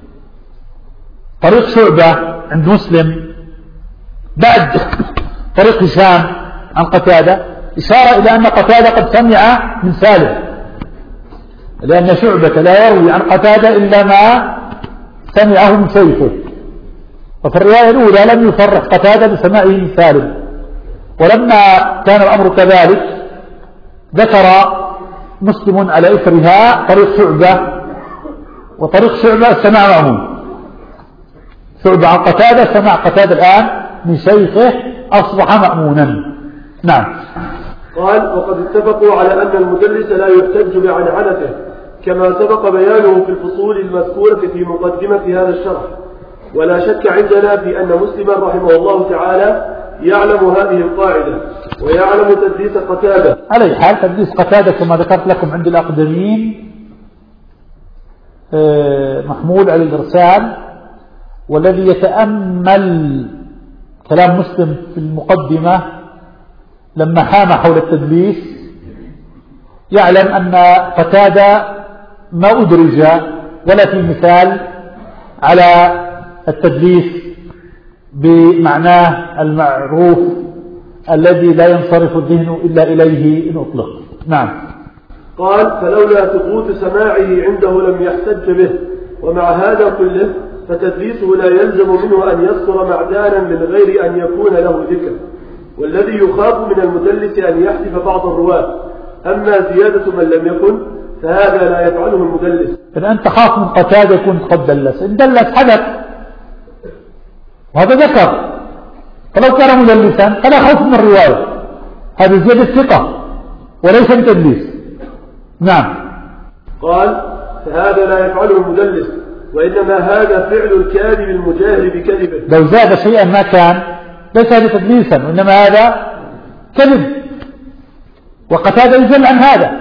طريق شعبة عند مسلم بعد طريق هشام عن قتادة إشارة إلى أن قتادة قد سمع من سالم، لأن شعبة لا يروي عن قتادة إلا ما سمعه من شيخه، وفي الرواية الأولى لم يصرح قتادة بسماعه من سالم. ولما كان الأمر كذلك ذكر مسلم على إثرها طريق شعبة، وطريق شعبة السماع معهم، شعبة عن قتادة سمع قتادة الآن من شيخه أصبح مأمونا. نعم. قال: وقد اتفقوا على أن المدلس لا يحتج بعنعنته كما سبق بيانه في الفصول المذكورة في مقدمة هذا الشرح، ولا شك عندنا في أن مسلما رحمه الله تعالى يعلم هذه القاعدة ويعلم تدليس قتادة. على حال تدليس قتادة كما ذكرت لكم عند الأقدمين محمول على الإرسال، والذي يتأمل كلام مسلم في المقدمة لما حام حول التدليس يعلم أن قتادة ما أدرج ولا في مثال على التدليس بمعناه المعروف الذي لا ينصرف الذهن إلا إليه إن أطلق. نعم. قال: فلولا ثبوت سماعه عنده لم يحتج به، ومع هذا كله فتدليسه لا يلزم منه أن يذكر معدانا من غير أن يكون له ذكر، والذي يخاف من المدلس أن يحذف بعض الرواة. أما زيادة من لم يكن فهذا لا يفعله المدلس. إن أنت خاف من قتادة يكون قد دلس، إن دلس حدث، وهذا ذكر، فلو كان مدلسا فلا خوف من الرواية، هذه زيادة ثقة وليس تدليس. نعم. قال: فهذا لا يفعله المدلس، وإنما هذا فعل الكاذب المجاهر بكذبه. لو زاد شيئا ما كان ليس هذا تدليسا، وإنما هذا كذب، وقتادة يجل عن هذا.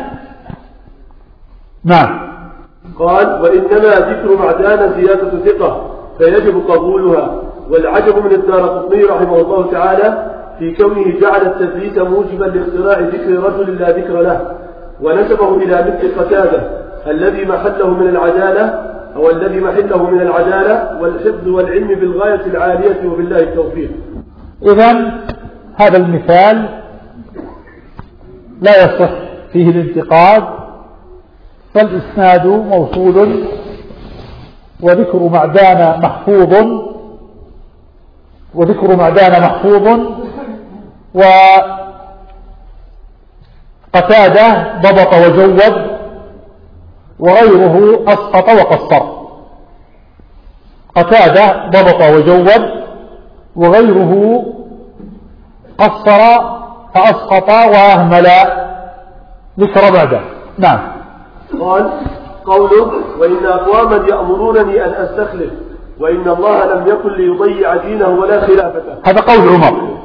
نعم. قال: وإنما ذكر معدان زيادة ثقة فيجب قبولها، والعجب من الدارقطني رحمه الله تعالى في كونه جعل التدليس موجبا لاختراع ذكر رجل لا ذكر له، ونسبه إلى مثل قتادة الذي محله من العدالة أو الذي محله من العدالة والحفظ والعلم بالغاية العالية وبالله التوفيق. إذن هذا المثال لا يصح فيه الانتقاد، فالإسناد موصول وذكر معدان محفوظ وذكر معدان محفوظ وقتادة ضبط وجود وغيره أسقط وقصر. قتادة ضبط وجود وغيره قصر فأسقط وأهمل ذكر بعده. نعم. قال قوله وإن أقواما يأمرونني أن أستخلف وإن الله لم يكن ليضيع دينه ولا خلافته. هذا قول عمر.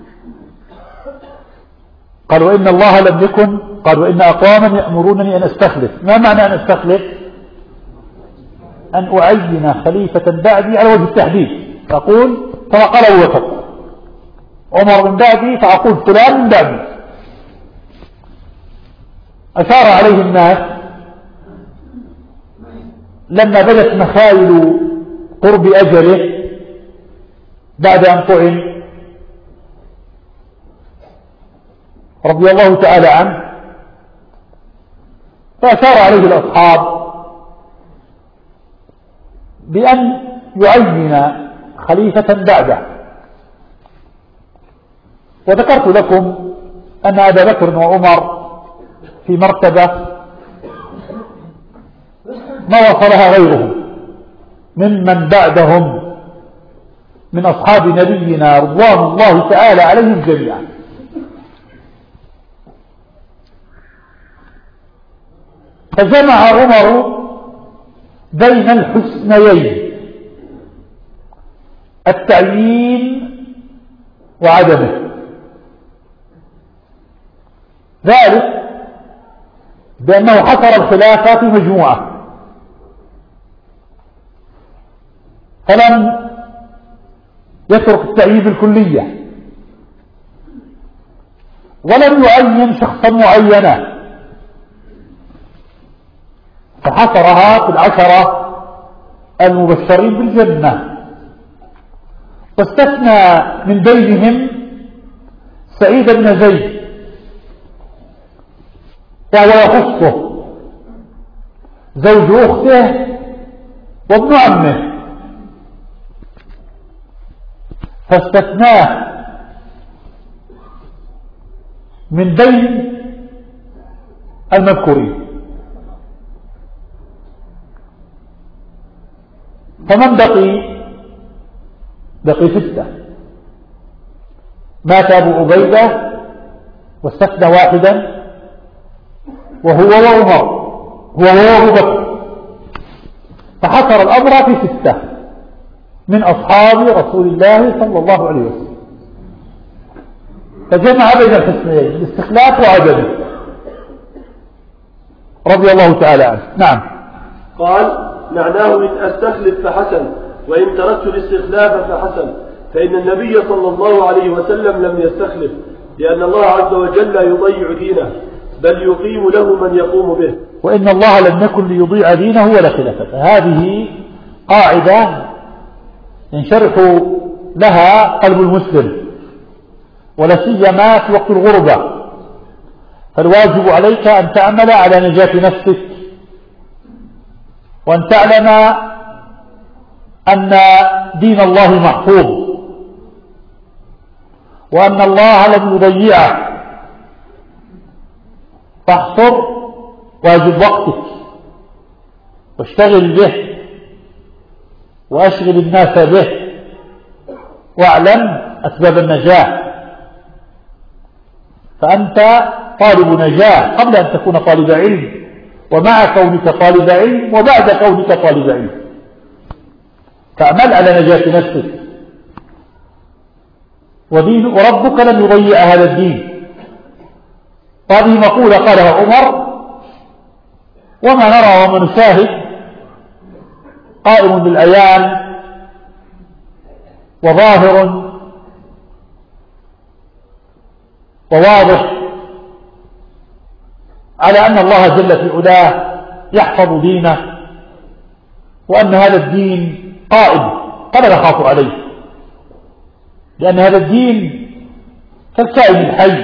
قال وإن الله لم يكن قال وإن أقواما يأمرونني أن أستخلف. ما معنى أن أستخلف؟ أن أعين خليفة بعدي على وجه التحديد، أقول كما قال أبو بكر عمر من بعدي فأقول فلان من بعدي. أشار عليه الناس لما بدت مخايل قرب أجله بعد أن طعن رضي الله تعالى عنه، فأشار عليه الأصحاب بأن يعين خليفة بعده. وذكرت لكم أن أبا بكر وعمر في مرتبة ما وصلها غيرهم ممن بعدهم من أصحاب نبينا رضوان الله تعالى عليهم جميعا. فجمع عمر بين الحسنيين التعيين وعدمه، ذلك بأنه حصر الخلافة في مجموعة فلم يترك التعيين بالكلية ولم يعين شخصا معينا، فحصرها في العشرة المبشرين بالجنة، واستثنى من بينهم سعيد بن زيد وهو يخصه زوج أخته وابن عمه، فاستثناه من بين المذكورين. فمن بقي بقي ستة، مات أبو عبيدة واستثنى واحدا وهو وعمر هو وأبو بكر، فحصر الأمر في ستة من أصحاب رسول الله صلى الله عليه وسلم، فجمع بين الحسنيين الاستخلاف وعدمه رضي الله تعالى عنه. نعم. قال معناه إن أستخلف فحسن وإن تركت الاستخلاف فحسن، فإن النبي صلى الله عليه وسلم لم يستخلف لأن الله عز وجل لا يضيع دينه بل يقيم له من يقوم به، وإن الله لم يكن ليضيع دينه ولا خلافته. هذه قاعدة ينشرح لها قلب المسلم ولا سيما في وقت الغربة، فالواجب عليك أن تعمل على نجاة نفسك وأن تعلم أن دين الله محفوظ وأن الله لم يضيعه، فاحصر واجب وقتك واشتغل به وأشغل الناس به، واعلم أسباب النجاة، فأنت طالب نجاة قبل أن تكون طالب علم، ومع كونك طالب علم وبعد كونك طالب علم، فأعمل على نجاة نفسك، ودين وربك لن يضيع هذا الدين. هذه مقولة قالها عمر، وما نرى وما نشاهد قائم بالأيام وظاهر وواضح على أن الله جل في علاه يحفظ دينه وأن هذا الدين قائم فلا نخاف عليه، لأن هذا الدين كالكائن الحي،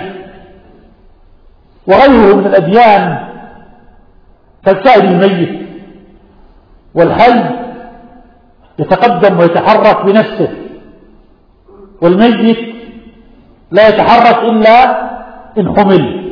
وغيره من الأديان كالكائن الميت، والحي يتقدم ويتحرك بنفسه، والميت لا يتحرك إلا إن حمل.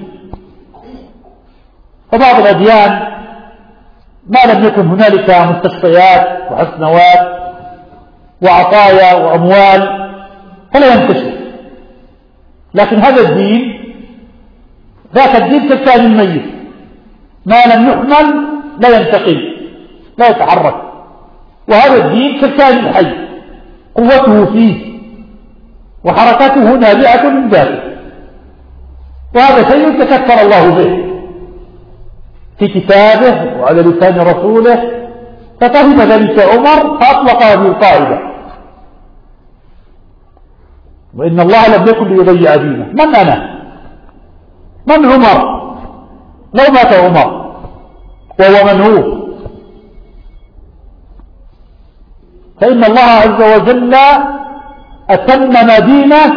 فبعض الأديان ما لم يكن هنالك مستشفيات وحسنوات وعطايا وأموال فلا ينتشر، لكن هذا الدين ذاك الدين كالكائن الميت، ما لم يحمل لا ينتقل لا يتحرك، وهذا الدين كالكائن الحي قوته فيه وحركته نابعة من ذاته، وهذا شيء تكفر الله به في كتابه وعلى لسان رسوله، ففهم ذلك عمر فأطلق هذه القاعدة، وإن الله لم يكن ليضيع دينه. من أنا؟ من عمر؟ لو مات عمر وهو من هو؟ فإن الله عز وجل أتمم دينه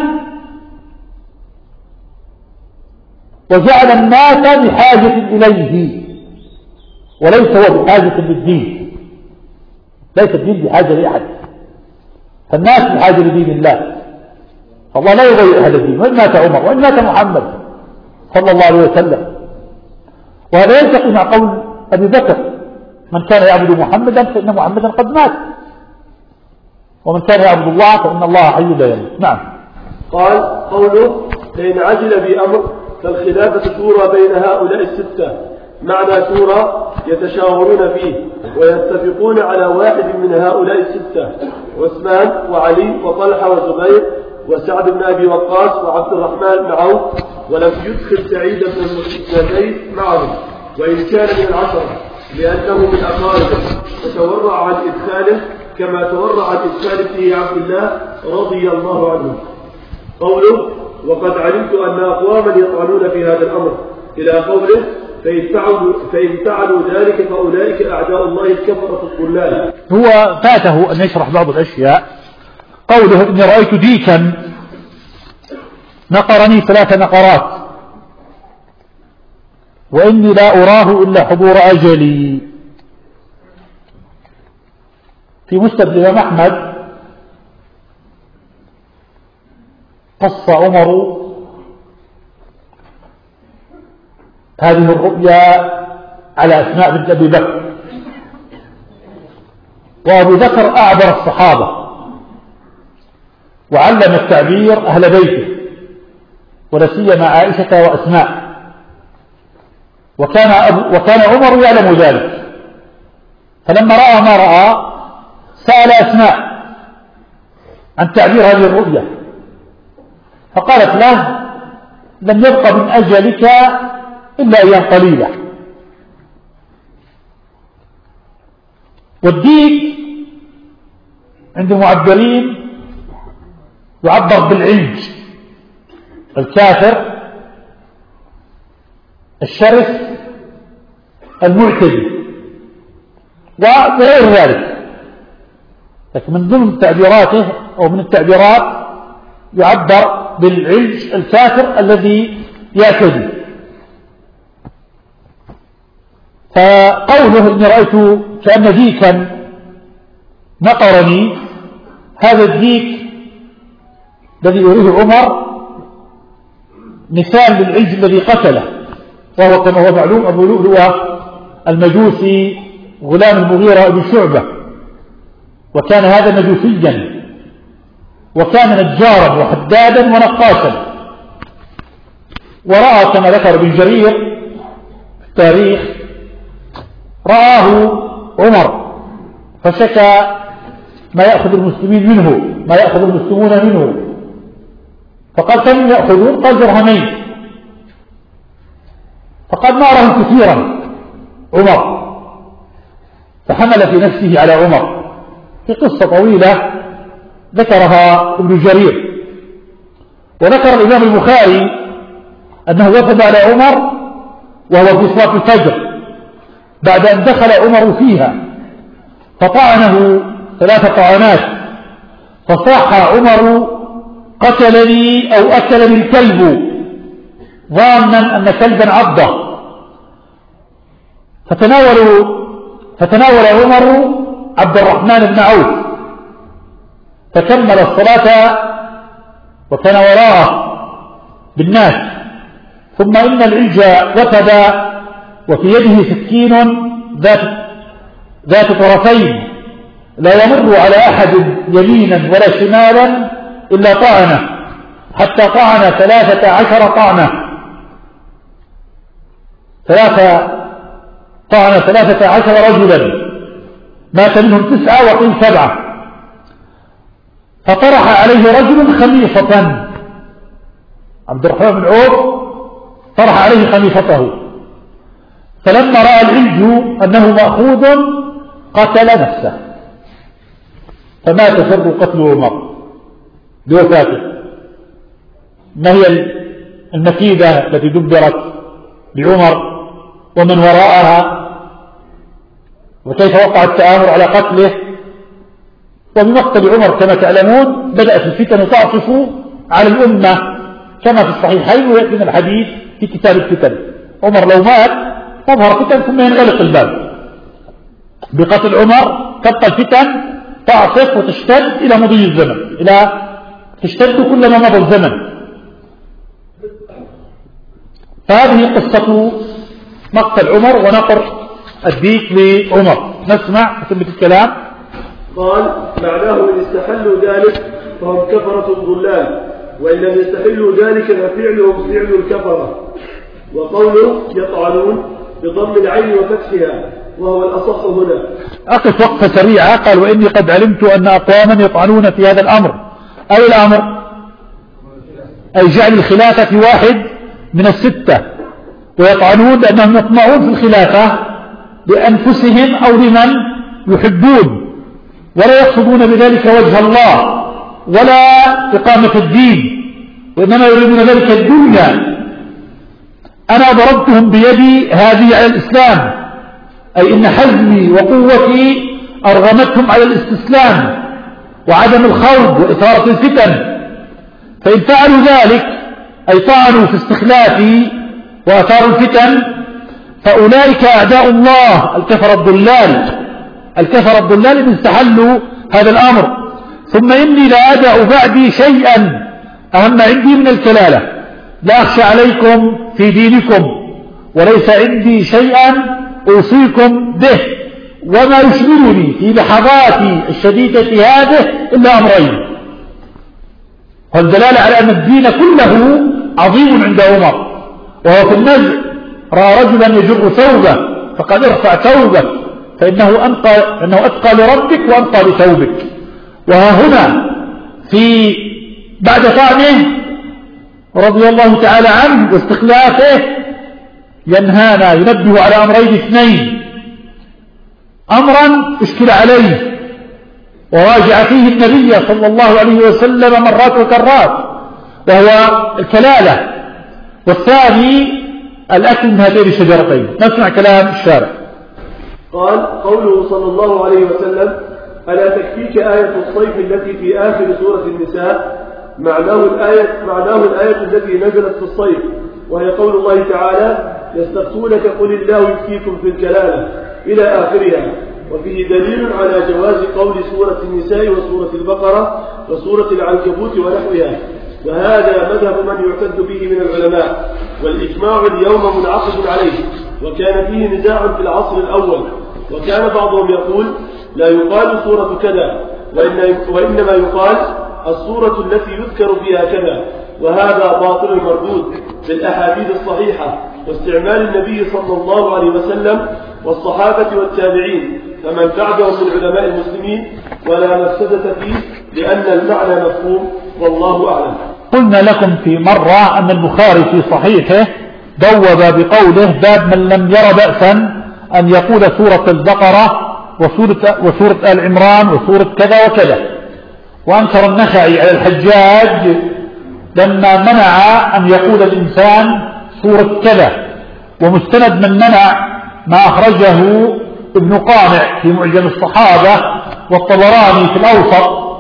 وجعل الناس بحاجة إليه، وليس هو بحاجة للدين، ليس الدين بحاجة لأحد، فالناس بحاجة لدين الله، فالله لا يضيع هذا الدين، وإن مات عمر وإن مات محمد صلى الله عليه وسلم. وهذا يلتقي مع قول أبي بكر: من كان يعبد محمدا فإن محمدا قد مات، ومن كان يعبد الله فإن الله حي لا يموت. نعم. قال: قوله: فإن عجل بأمر فالخلافة شورى بين هؤلاء الستة، معنى شورى يتشاورون فيه ويتفقون على واحد من هؤلاء الستة: عثمان وعلي وطلحة وزبير وسعد بن أبي وقاص وعبد الرحمن بن عوف، ولم يدخل سعيد بن المسلمين معهم وإن كان من العشرة لأنه من أقاربه، فتورع عن إدخاله كما تورع عن إدخال ابنه عبد الله رضي الله عنه. قوله: وقد علمت أن أقواما يطعنون في هذا الأمر، إلى قوله: فإن فعلوا, فإن فعلوا ذلك فأولئك أعداء الله الكفرة الضلال. هو فاته أن يشرح بعض الأشياء. قوله: إني رأيت ديكا نقرني ثلاث نقرات وإني لا أراه إلا حضور أجلي. في مسند الإمام أحمد قص عمر هذه الرؤيا على أسماء بنت أبي بكر، وأبو بكر أعبر الصحابة وعلم التعبير أهل بيته ولا سيما عائشة وأسماء، وكان, أبو وكان عمر يعلم ذلك، فلما رأى ما رأى سأل أسماء عن تعبير هذه الرؤيا، فقالت له: لم يبق من أجلك إلا أيام قليلة. والديك عند المعبرين يعبر بالعلج الكافر الشرس المعتدي وغير ذلك، لكن من ضمن تعبيراته أو من التعبيرات يعبر بالعلج الكافر الذي يعتدي. فقوله: إني رأيت كأن ديكا نقرني، هذا الديك الذي يريه عمر مثال للعلج الذي قتله، وهو كما هو معلوم أبو لؤلؤة المجوسي غلام المغيرة بن شعبة، وكان هذا مجوسيا، وكان نجارا وحدادا ونقاشا، ورأى كما ذكر ابن جرير في التاريخ رآه عمر فشكى ما يأخذ المسلمين منه ما يأخذ المسلمون منه، فقال: كم يأخذون؟ قال: درهمين. فقال: ما أراهم كثيرا عمر، فحمل في نفسه على عمر في قصة طويلة ذكرها ابن جرير. وذكر الإمام البخاري أنه وفد على عمر وهو في صلاة الفجر بعد أن دخل عمر فيها، فطعنه ثلاث طعنات، فصاح عمر: قتلني أو أكلني الكلب، ظانا أن كلبا عضه. فتناولوا فتناول عمر عبد الرحمن بن عوف فكمل الصلاة وكان وراءه بالناس. ثم إن العلج وثب وفي يده سكين ذات ذات طرفين لا يمر على أحد يمينا ولا شمالا إلا طعنه، حتى طعن ثلاثة عشر طعنة ثلاثة طعن ثلاثة عشر رجلا، مات منهم تسعة وقيل سبعة. فطرح عليه رجل خميصة، عبد الرحمن بن عوف طرح عليه خميصته، فلما رأى العلج أنه مأخوذ قتل نفسه، فمات شر قتل عمر بوفاته. ما هي المكيدة التي دبرت بعمر ومن وراءها، وكيف وقع التآمر على قتله؟ وبمقتل عمر كما تعلمون بدأت الفتن تعطف على الأمة كما في الصحيحين ويأتينا الحديث في كتاب الفتن. عمر لو مات تظهر فتن ثم ينغلق الباب. بقتل عمر تبقى الفتن تعصف وتشتد إلى مضي الزمن، إلى تشتد كلما مضى الزمن. فهذه قصة مقتل عمر ونقر الديك لعمر. نسمع ثم الكلام. قال: معناه إن استحلوا ذلك فهم كفرة ضلال، وإن لم يستحلوا ذلك ففعلهم فعل الكفرة. وقوله يطعنون بضم العين وفتحها وهو الأصح هنا. أقف وقفة سريعة. قال: وإني قد علمت أن أقواما يطعنون في هذا الأمر. أي الأمر؟ أي جعل الخلافة واحد من الستة، ويطعنون لأنهم يطمعون في الخلافة لأنفسهم أو لمن يحبون، ولا يقصدون بذلك وجه الله ولا إقامة الدين، وإنما يريدون ذلك الدنيا. أنا ضربتهم بيدي هذه على الإسلام، أي إن حزمي وقوتي أرغمتهم على الاستسلام وعدم الخوض وإثارة الفتن. فإن فعلوا ذلك أي طعنوا في استخلافي وأثاروا الفتن فأولئك أعداء الله الكفر الضلال الكفر الضلال إن استحلوا هذا الأمر. ثم إني لا أدع بعدي شيئا أهم عندي من الكلالة، لا أخشى عليكم في دينكم، وليس عندي شيئا أوصيكم به، وما يشغلني في لحظاتي الشديدة هذه إلا أمرين. والدلالة على أن الدين كله عظيم عند عمر. وهو في النزع رأى رجلا يجر ثوبه فقد ارفع ثوبه فإنه أنقى أنه أتقى لربك وأنقى لثوبك. وها هنا في بعد طعنه رضي الله تعالى عنه واستخلافه ينهانا ينبه على أمرين اثنين: أمرا اشكل عليه وراجع فيه النبي صلى الله عليه وسلم مرات وكرات وهو الكلالة، والثاني الأكل من هاتين الشجرتين. نسمع كلام الشارع. قال: قوله صلى الله عليه وسلم: ألا تكفيك آية الصيف التي في آخر سورة النساء؟ معناه الآية, معناه الآية التي نزلت في الصيف، وهي قول الله تعالى: يستفتونك قل الله يفتيكم في الكلالة إلى آخرها. وفيه دليل على جواز قول سورة النساء وسورة البقرة وسورة العنكبوت ونحوها، وهذا مذهب من يعتد به من العلماء، والإجماع اليوم منعقد عليه. وكان فيه نزاع في العصر الأول، وكان بعضهم يقول: لا يقال سورة كذا، وإنما يقال السورة التي يذكر فيها كذا، وهذا باطل مردود بالأحاديث الصحيحة واستعمال النبي صلى الله عليه وسلم والصحابة والتابعين فمن بعدهم من علماء المسلمين، ولا مفسدة فيه لأن المعنى مفهوم، والله أعلم. قلنا لكم في مرة أن البخاري في صحيحه بوب بقوله: باب من لم ير بأسا أن يقول سورة البقرة وسورة, وسورة آل عمران وسورة كذا وكذا. وأنكر النخعي على الحجاج لما منع أن يقول الإنسان سورة كذا، ومستند من منع ما أخرجه ابن قانع في معجم الصحابة والطبراني في الأوسط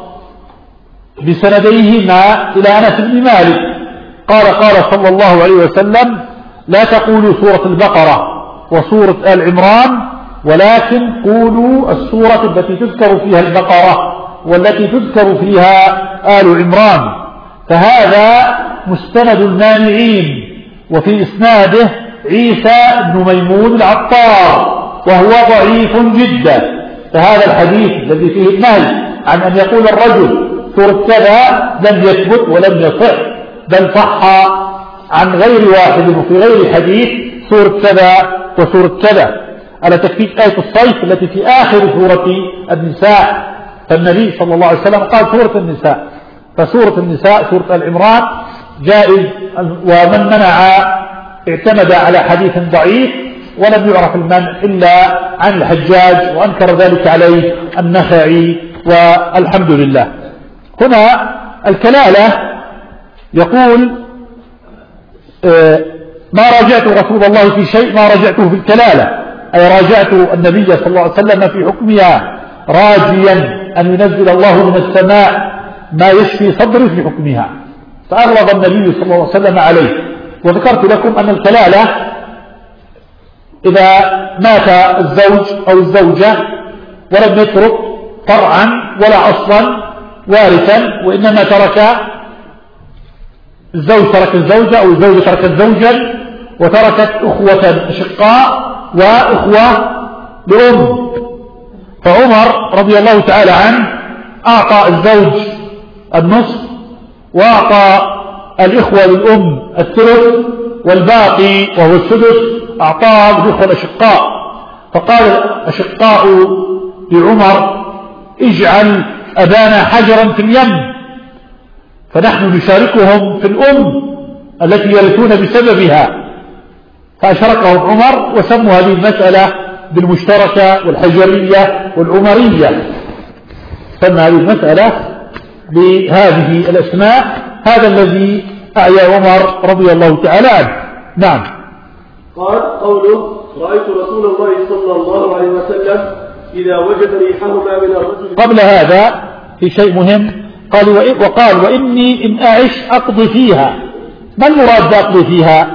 بسنديهما إلى أنس بن مالك قال قال صلى الله عليه وسلم لا تقولوا سورة البقرة وسورة آل عمران ولكن قولوا السورة التي تذكر فيها البقرة والتي تذكر فيها آل عمران. فهذا مستند المانعين، وفي إسناده عيسى بن ميمون العطار وهو ضعيف جدا. فهذا الحديث الذي فيه النهي عن أن يقول الرجل سورة كذا لم يثبت ولم يصح، بل صح عن غير واحد وفي غير حديث سورة كذا وسورة كذا، على تكفيك آية الصيف التي في آخر سورة النساء. فالنبي صلى الله عليه وسلم قال سورة النساء، فسورة النساء سورة العمران جائز. ومن منع اعتمد على حديث ضعيف ولم يعرف المنع إلا عن الحجاج، وأنكر ذلك عليه النخعي والحمد لله. هنا الكلالة يقول ما راجعت رسول الله في شيء ما رجعته في الكلالة، أي راجعت النبي صلى الله عليه وسلم في حكمها راجيا أن ينزل الله من السماء ما يشفي صدري في حكمها، فأغلظ النبي صلى الله عليه وسلم عليه. وذكرت لكم أن الكلالة إذا مات الزوج أو الزوجة ولم يترك فرعا ولا أصلا وارثا، وإنما ترك الزوج ترك الزوجة أو الزوجة تركت زوجا وتركت أخوة أشقاء وأخوة لأم. فعمر رضي الله تعالى عنه أعطى الزوج النصف وأعطى الإخوة للأم الثلث، والباقي وهو السدس أعطاه الإخوة الأشقاء. فقال الأشقاء لعمر اجعل أبانا حجرا في اليم، فنحن نشاركهم في الأم التي يرثون بسببها. فأشركهم عمر وسموا هذه المسألة بالمشتركة والحجرية والعمرية، سمى هذه المسألة بهذه الأسماء. هذا الذي أعيا عمر رضي الله تعالى عنه. نعم. قال قوله رأيت رسول الله صلى الله عليه وسلم إذا وجد ريحهما من الرجل. قبل هذا في شيء مهم، قال وقال وإني إن أعش أقضي فيها. ما المراد بأقضي فيها؟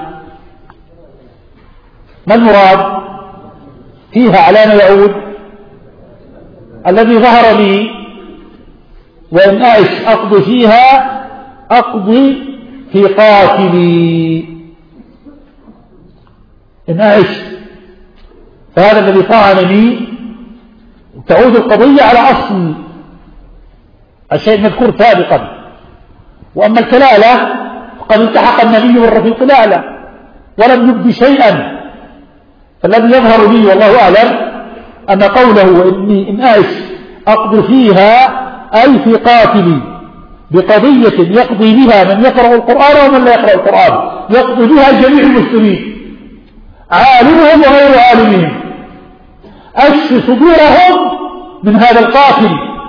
ما المراد فيها؟ على ما يعود؟ الذي ظهر لي وإن أعش أقضي فيها أقضي في قاتلي. إن أعش، فهذا الذي طعنني تعود القضية على أصل الشيء المذكور سابقا. وأما الكلالة فقد التحق النبي والرفيق الأعلى ولم يبدي شيئا. فالذي يظهر لي والله أعلم أن قوله وإني إن أعش أقضي فيها أي في قاتلي بقضية يقضي بها من يقرأ القرآن ومن لا يقرأ القرآن، يقضي بها جميع المسلمين عالمهم وغير عالمهم، أشفي صدورهم من هذا القاتل.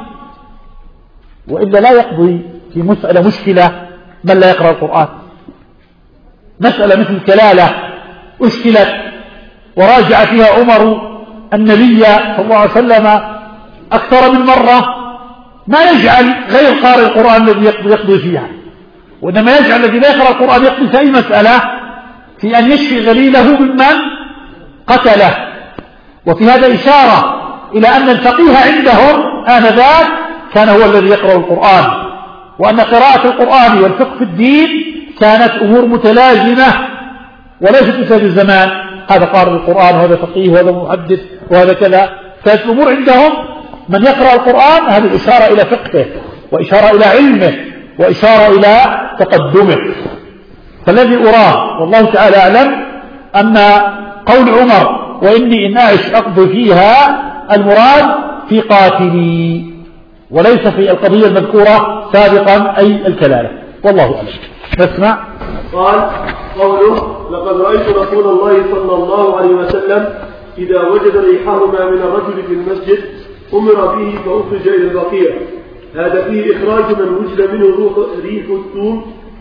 وإلا لا يقضي في مسألة مشكلة من لا يقرأ القرآن. مسألة مثل الكلالة أشكلت وراجع فيها عمر النبي صلى الله عليه وسلم أكثر من مرة، ما يجعل غير قارئ القرآن الذي يقضي فيها، وإنما يجعل الذي لا يقرأ القرآن يقضي في أي مسألة في أن يشفي غليله ممن قتله. وفي هذا إشارة إلى أن الفقيه عندهم آنذاك كان هو الذي يقرأ القرآن، وأن قراءة القرآن والفقه في الدين كانت أمور متلازمة وليست مثل الزمان، هذا قارئ القرآن وهذا فقيه وهذا محدث وهذا كذا. كانت الأمور عندهم من يقرأ القرآن هذه إشارة إلى فقهه وإشارة إلى علمه وإشارة إلى تقدمه. فالذي أراه والله تعالى أعلم أن قول عمر وإني إن أعش أقضي فيها المراد في قاتلي وليس في القضية المذكورة سابقا أي الكلالة، والله أعلم. نسمع. قال قوله لقد رأيت رسول الله صلى الله عليه وسلم إذا وجد ريحهما من الرجل في المسجد أمر به فأخرج إلى البقيع. هذا فيه إخراج من وجد منه ريح الثوم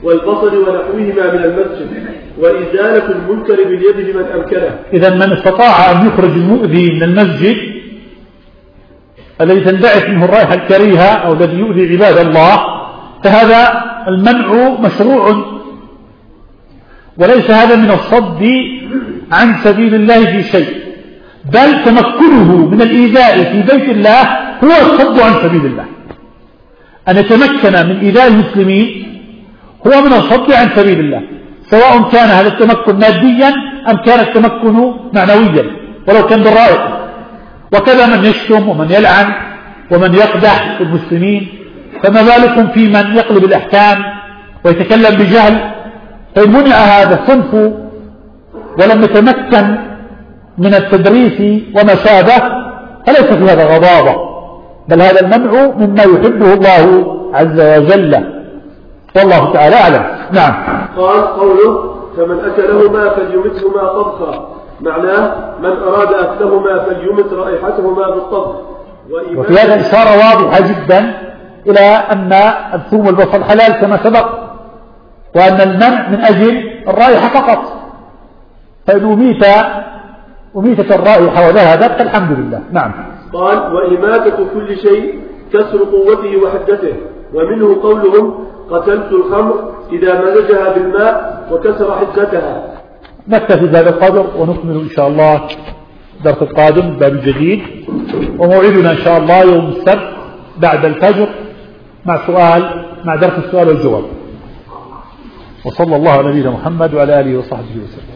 والبصر ونحوهما من المسجد، وإزالة المنكر باليد لمن أمكنه. إذا من استطاع أن يخرج المؤذي من المسجد الذي تنبعث منه الرائحة الكريهة أو الذي يؤذي عباد الله، فهذا المنع مشروع، وليس هذا من الصد عن سبيل الله في شيء، بل تمكنه من الإيذاء في بيت الله هو الصد عن سبيل الله. أن يتمكن من إيذاء المسلمين هو من الصد عن سبيل الله، سواء كان هذا التمكن ماديا أم كان التمكن معنويا ولو كان بالرائحة. وكذا من يشتم ومن يلعن ومن يقدح في المسلمين، فما بالكم في من يقلب الأحكام ويتكلم بجهل. فإن منع هذا الصنف ولم يتمكن من التدريس وما شابه فليس في هذا غضاضة، بل هذا المنع مما يحبه الله عز وجل، والله تعالى أعلم. نعم. قال قوله فمن أكلهما فليمتهما طبخا، معناه من أراد أكلهما فليمت رائحتهما بالطبخ. وفي هذا إشارة واضحة جدا إلى أن الثوم والبصل حلال كما سبق، وأن المنع من أجل الرائحة فقط، فإن أميت أميتت الرائحة وذهبت فالحمد لله. نعم. قال وإماتة كل شيء كسر قوته وحدته، ومنه قولهم قتلت الخمر إذا مزجها بالماء وكسر حدتها. نكتفي بهذا القدر ونكمل إن شاء الله الدرس القادم باب جديد، وموعدنا إن شاء الله يوم السبت بعد الفجر مع سؤال مع درس السؤال والجواب. وصلى الله على نبينا محمد وعلى آله وصحبه وسلم.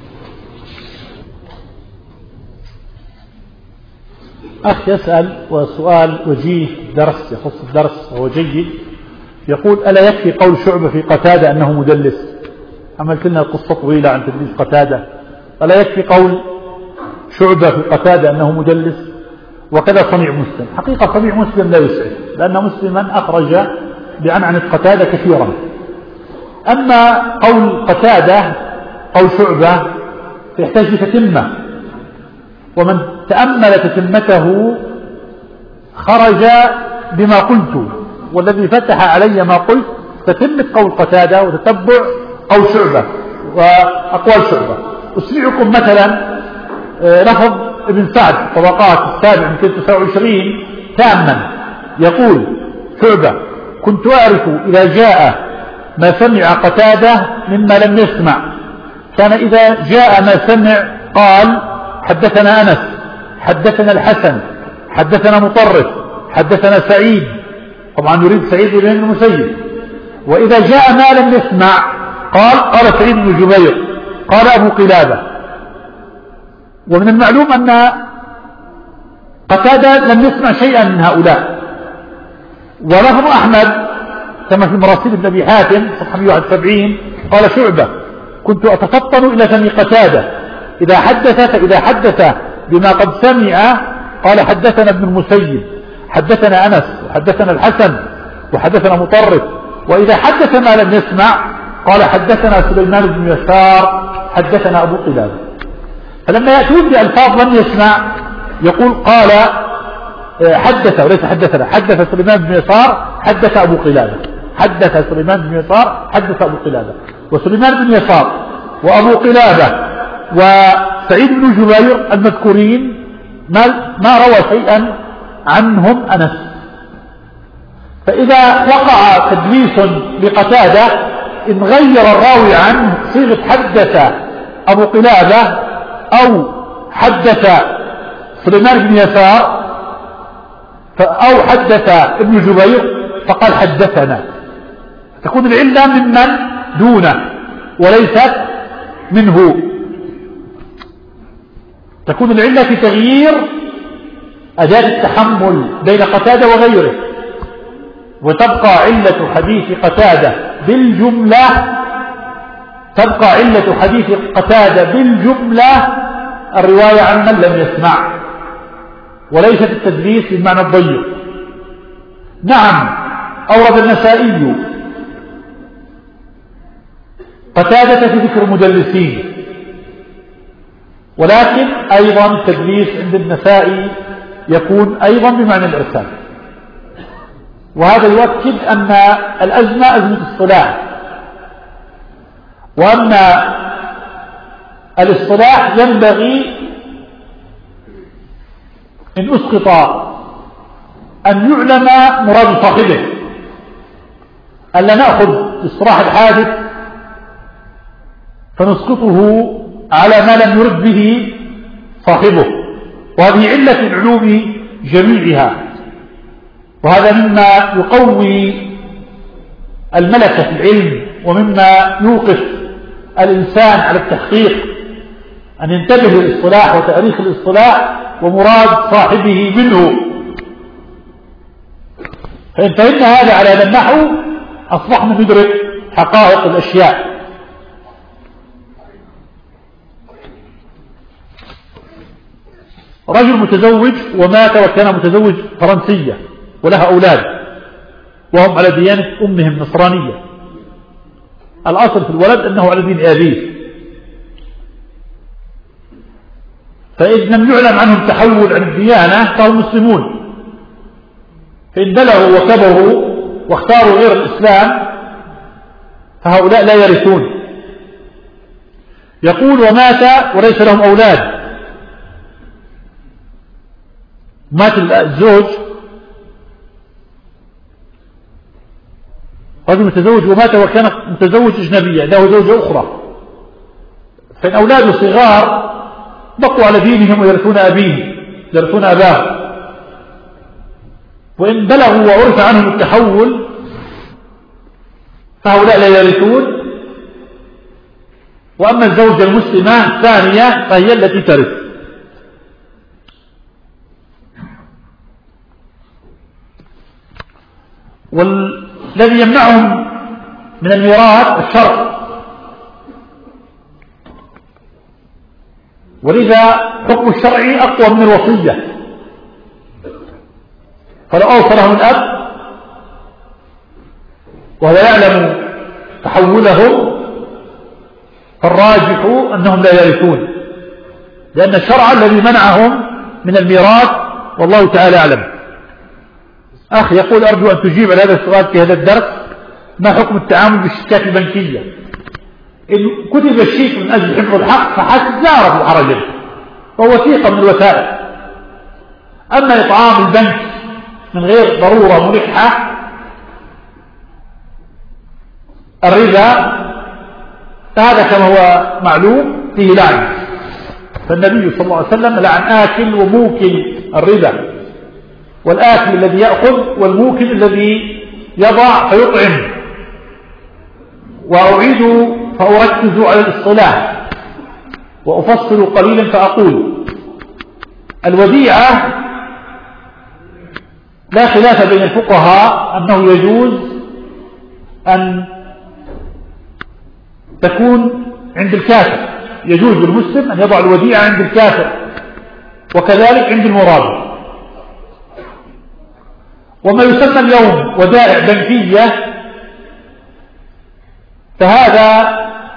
أخ يسأل وسؤال وجيه درس يخص الدرس وهو جيد، يقول ألا يكفي قول شعبة في قتادة أنه مدلس؟ عملت لنا قصة طويلة عن تدليس قتادة. ألا يكفي قول شعبة في قتادة أنه مدلس؟ وكذا صنيع مسلم. حقيقة صنيع مسلم لا يسعد، لأن مسلما أخرج بعنعنة قتادة كثيرا. أما قول قتادة قول شعبة يحتاج لتتمة، ومن تأمل تتمته خرج بما قلت، والذي فتح علي ما قلت تتمة قول قتادة وتتبع قول شعبة وأقوال شعبة. أسمعكم مثلا لفظ ابن سعد طبقات السابع من تسعة وعشرين تاما، يقول شعبة كنت أعرف إذا جاء ما سمع قتادة مما لم يسمع، كان إذا جاء ما سمع قال حدثنا أنس، حدثنا الحسن، حدثنا مطرف، حدثنا سعيد، طبعا يريد سعيد بن المسيب. وإذا جاء ما لم يسمع قال قال سعيد بن جبير، قال أبو قلابة. ومن المعلوم أن قتادة لم يسمع شيئا من هؤلاء. ولفظ أحمد كما في مراسيل ابن أبي حاتم صفحة مئة وواحد وسبعين قال شعبة كنت أتفطن إلى فم قتادة إذا حدث فإذا حدث بما قد سمع قال حدثنا ابن المسيب، حدثنا أنس، وحدثنا الحسن، وحدثنا مطرف. وإذا حدث ما لم يسمع قال حدثنا سليمان بن يسار، حدثنا أبو قلابة. فلما يأتون بألفاظ لم يسمع يقول قال حدث وليس حدثنا، حدث سليمان بن يسار، حدث أبو قلابة، حدث سليمان بن يسار، حدث أبو قلابة. وسليمان بن يسار وأبو قلابة وسعيد بن جبير المذكورين ما, ما روى شيئا عنهم أنس. فإذا وقع تدليس لقتادة إن غير الراوي عنه صيغة حدث أبو قلابة أو حدث سليمان بن يسار أو حدث ابن جبير فقال حدثنا، تكون العلة ممن دونه وليست منه، تكون العلة في تغيير أداة التحمل بين قتادة وغيره، وتبقى علة حديث قتادة بالجملة تبقى علة حديث قتادة بالجملة الرواية عن من لم يسمع، وليست التدليس بالمعنى الضيق. نعم أورد النسائي قتادة في ذكر المدلسين، ولكن أيضا التدليس عند النسائي يكون أيضا بمعنى الإرسال، وهذا يؤكد أن الأزمة أزمة الصلاح، وأن الاصطلاح ينبغي إن أسقط أن يعلم مراد صاحبه، ألا نأخذ اصطلاح الحادث فنسقطه على ما لم يرد به صاحبه، وهذه علة العلوم جميعها، وهذا مما يقوي الملكة في العلم ومما يوقف الإنسان على التحقيق، أن ينتبه للاصطلاح وتاريخ الاصطلاح ومراد صاحبه منه. فإن فهمنا هذا على هذا النحو أصبحنا ندرك حقائق الأشياء. رجل متزوج ومات وكان متزوج فرنسية ولها أولاد وهم على ديانة أمهم نصرانية، الأصل في الولد أنه على دين أبيه، فإذ لم يعلم عنهم تحول عن الديانة فهم مسلمون، فإن بلغوا وكبروا واختاروا غير الإسلام فهؤلاء لا يرثون. يقول ومات وليس لهم أولاد، مات الزوج رجل متزوج ومات وكان متزوج أجنبية له زوجة أخرى، فإن أولاده صغار بقوا على دينهم ويرثون أبيه يرثون أباه، وإن بلغوا وعرف عنهم التحول فهؤلاء لا يرثون. وأما الزوجة المسلمة الثانية فهي التي ترث. والذي يمنعهم من الميراث الشرع، ولذا حكم الشرعي أقوى من الوصية، فلو أوصى لهم الأب وهو يعلم تحولهم فالراجح أنهم لا يرثون، لأن الشرع الذي منعهم من الميراث والله تعالى أعلم. أخي يقول أرجو أن تجيب على هذا السؤال في هذا الدرس: ما حكم التعامل بالشيكات البنكية؟ إن كتب الشيك من أجل حفظ الحق فحسب لا أعرف حرجا، وهو وثيقة من الوثائق. أما إطعام البنك من غير ضرورة ملحة الربا فهذا كما هو معلوم فيه لعن، فالنبي صلى الله عليه وسلم لعن آكل وموكل الربا، والآكل الذي يأخذ والموكل الذي يضع فيطعم. وأعيد فأركز على الاصطلاح وأفصل قليلا فأقول: الوديعة لا خلاف بين الفقهاء أنه يجوز أن تكون عند الكافر، يجوز للمسلم أن يضع الوديعة عند الكافر، وكذلك عند المرابط. وما يسمى اليوم ودائع بنكية فهذا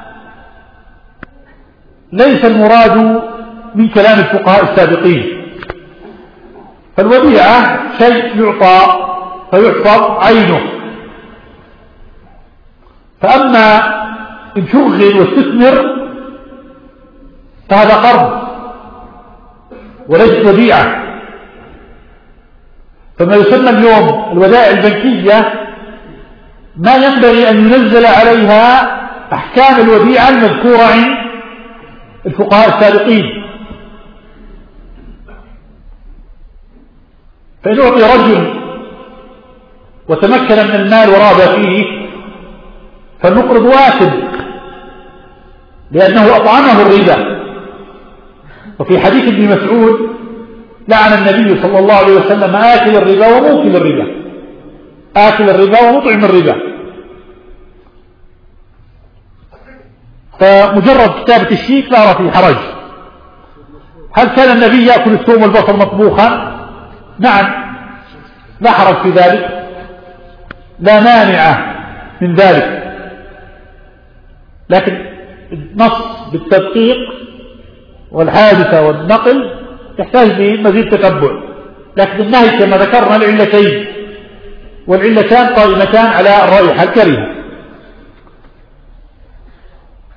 ليس المراد من كلام الفقهاء السابقين، فالوديعة شيء يعطى فيحفظ عينه، فأما إن شغل واستثمر فهذا قرض وليس وديعة. فما يسمى اليوم الودائع البنكية ما ينبغي أن ينزل عليها أحكام الوديعة المذكورة عند الفقهاء السابقين. فإن أعطي رجل وتمكن من المال وراب فيه فالمقرض واثب لأنه أطعمه الربا. وفي حديث ابن مسعود: لعن النبي صلى الله عليه وسلم آكل الربا وموكل الربا، آكل الربا ومطعم الربا. فمجرد كتابة الشيك لا أرى فيه حرج. هل كان النبي يأكل الثوم والبصل مطبوخا؟ نعم، لا حرج في ذلك، لا مانع من ذلك، لكن النص بالتدقيق والحادثة والنقل يحتاج لمزيد تتبع. لكن النهي كما ذكرنا العلتين، والعلتان قائمتان على الرائحة الكريهة.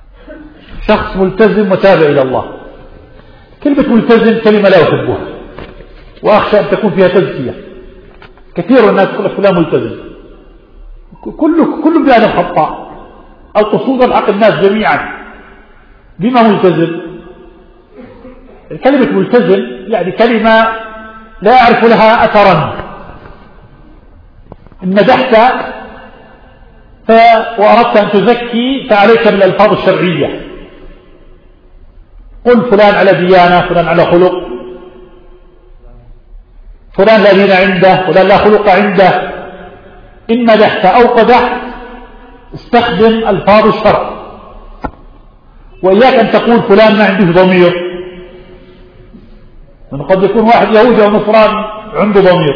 شخص ملتزم وتابع إلى الله. كلمة ملتزم كلمة لا أحبها وأخشى أن تكون فيها تزكية. كثير من الناس يقول لك فلان ملتزم، كل كل بني آدم خطاء. القصود الحق الناس جميعا. بما ملتزم؟ كلمة ملتزم يعني كلمة لا يعرف لها أثرا. إن مدحت ف... وأردت أن تزكي فعليك بالألفاظ الشرعية. قل فلان على ديانة، فلان على خلق، فلان لا دين عنده، فلان لا خلق عنده. إن مدحت أو قدحت استخدم ألفاظ الشرع، وإياك أن تقول فلان ما عنده ضمير، من قد يكون واحد يهودي أو نصراني عنده ضمير،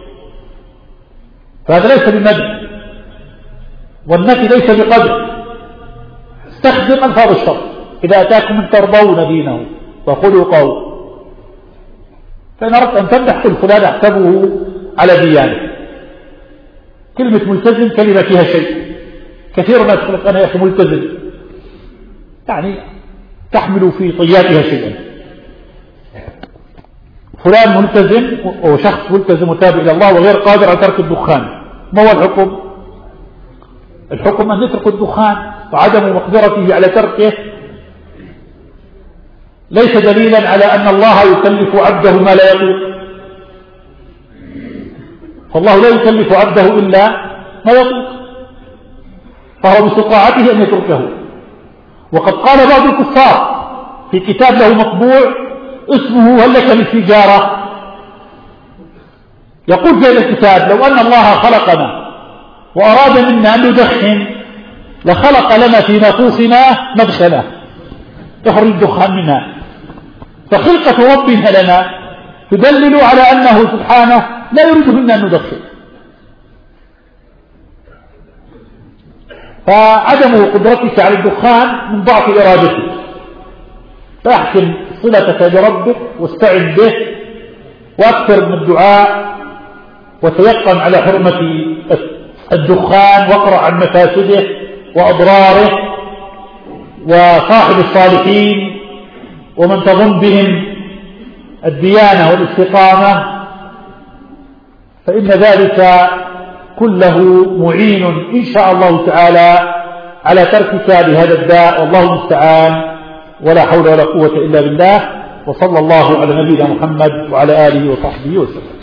فهذا ليس بمدح، والنفي ليس بقدر. استخدم ألفاظ الشرع. إذا أتاكم من ترضون دينه وخلقه، فإن أردت أن تمدح قل فلان أحسبه على ديانه. كلمة ملتزم كلمة فيها شيء. كثير ما تقول أنا يا أخي ملتزم، يعني تحمل في طياتها شيئا. فلان ملتزم أو شخص ملتزم وتابع إلى الله وغير قادر على ترك الدخان، ما هو الحكم؟ الحكم أن يترك الدخان، وعدم مقدرته على تركه ليس دليلا على أن الله يكلف عبده ما لا يطيق. فالله لا يكلف عبده إلا ما يطيق، فهو باستطاعته أن يتركه. وقد قال بعض الكفار في كتاب له مطبوع اسمه هل لك بالتجارة، يقول في الكتاب لو أن الله خلقنا وأراد منا أن ندخن لخلق لنا في نافوخنا مدخلا يخرج الدخان منها. فخلقة ربنا لنا تدلل على أنه سبحانه لا يريد منا أن ندخن، فعدم قدرتك على الدخان من ضعف إرادتك. فاحكم صلتك بربك واستعن به، واكثر من الدعاء، وتيقن على حرمة الدخان، واقرأ عن مفاسده وأضراره، وصاحب الصالحين ومن تظن بهم الديانة والاستقامة، فإن ذلك كله معين إن شاء الله تعالى على تركك لهذا الداء، والله المستعان، ولا حول ولا قوة إلا بالله. وصلى الله على نبينا محمد وعلى آله وصحبه وسلم.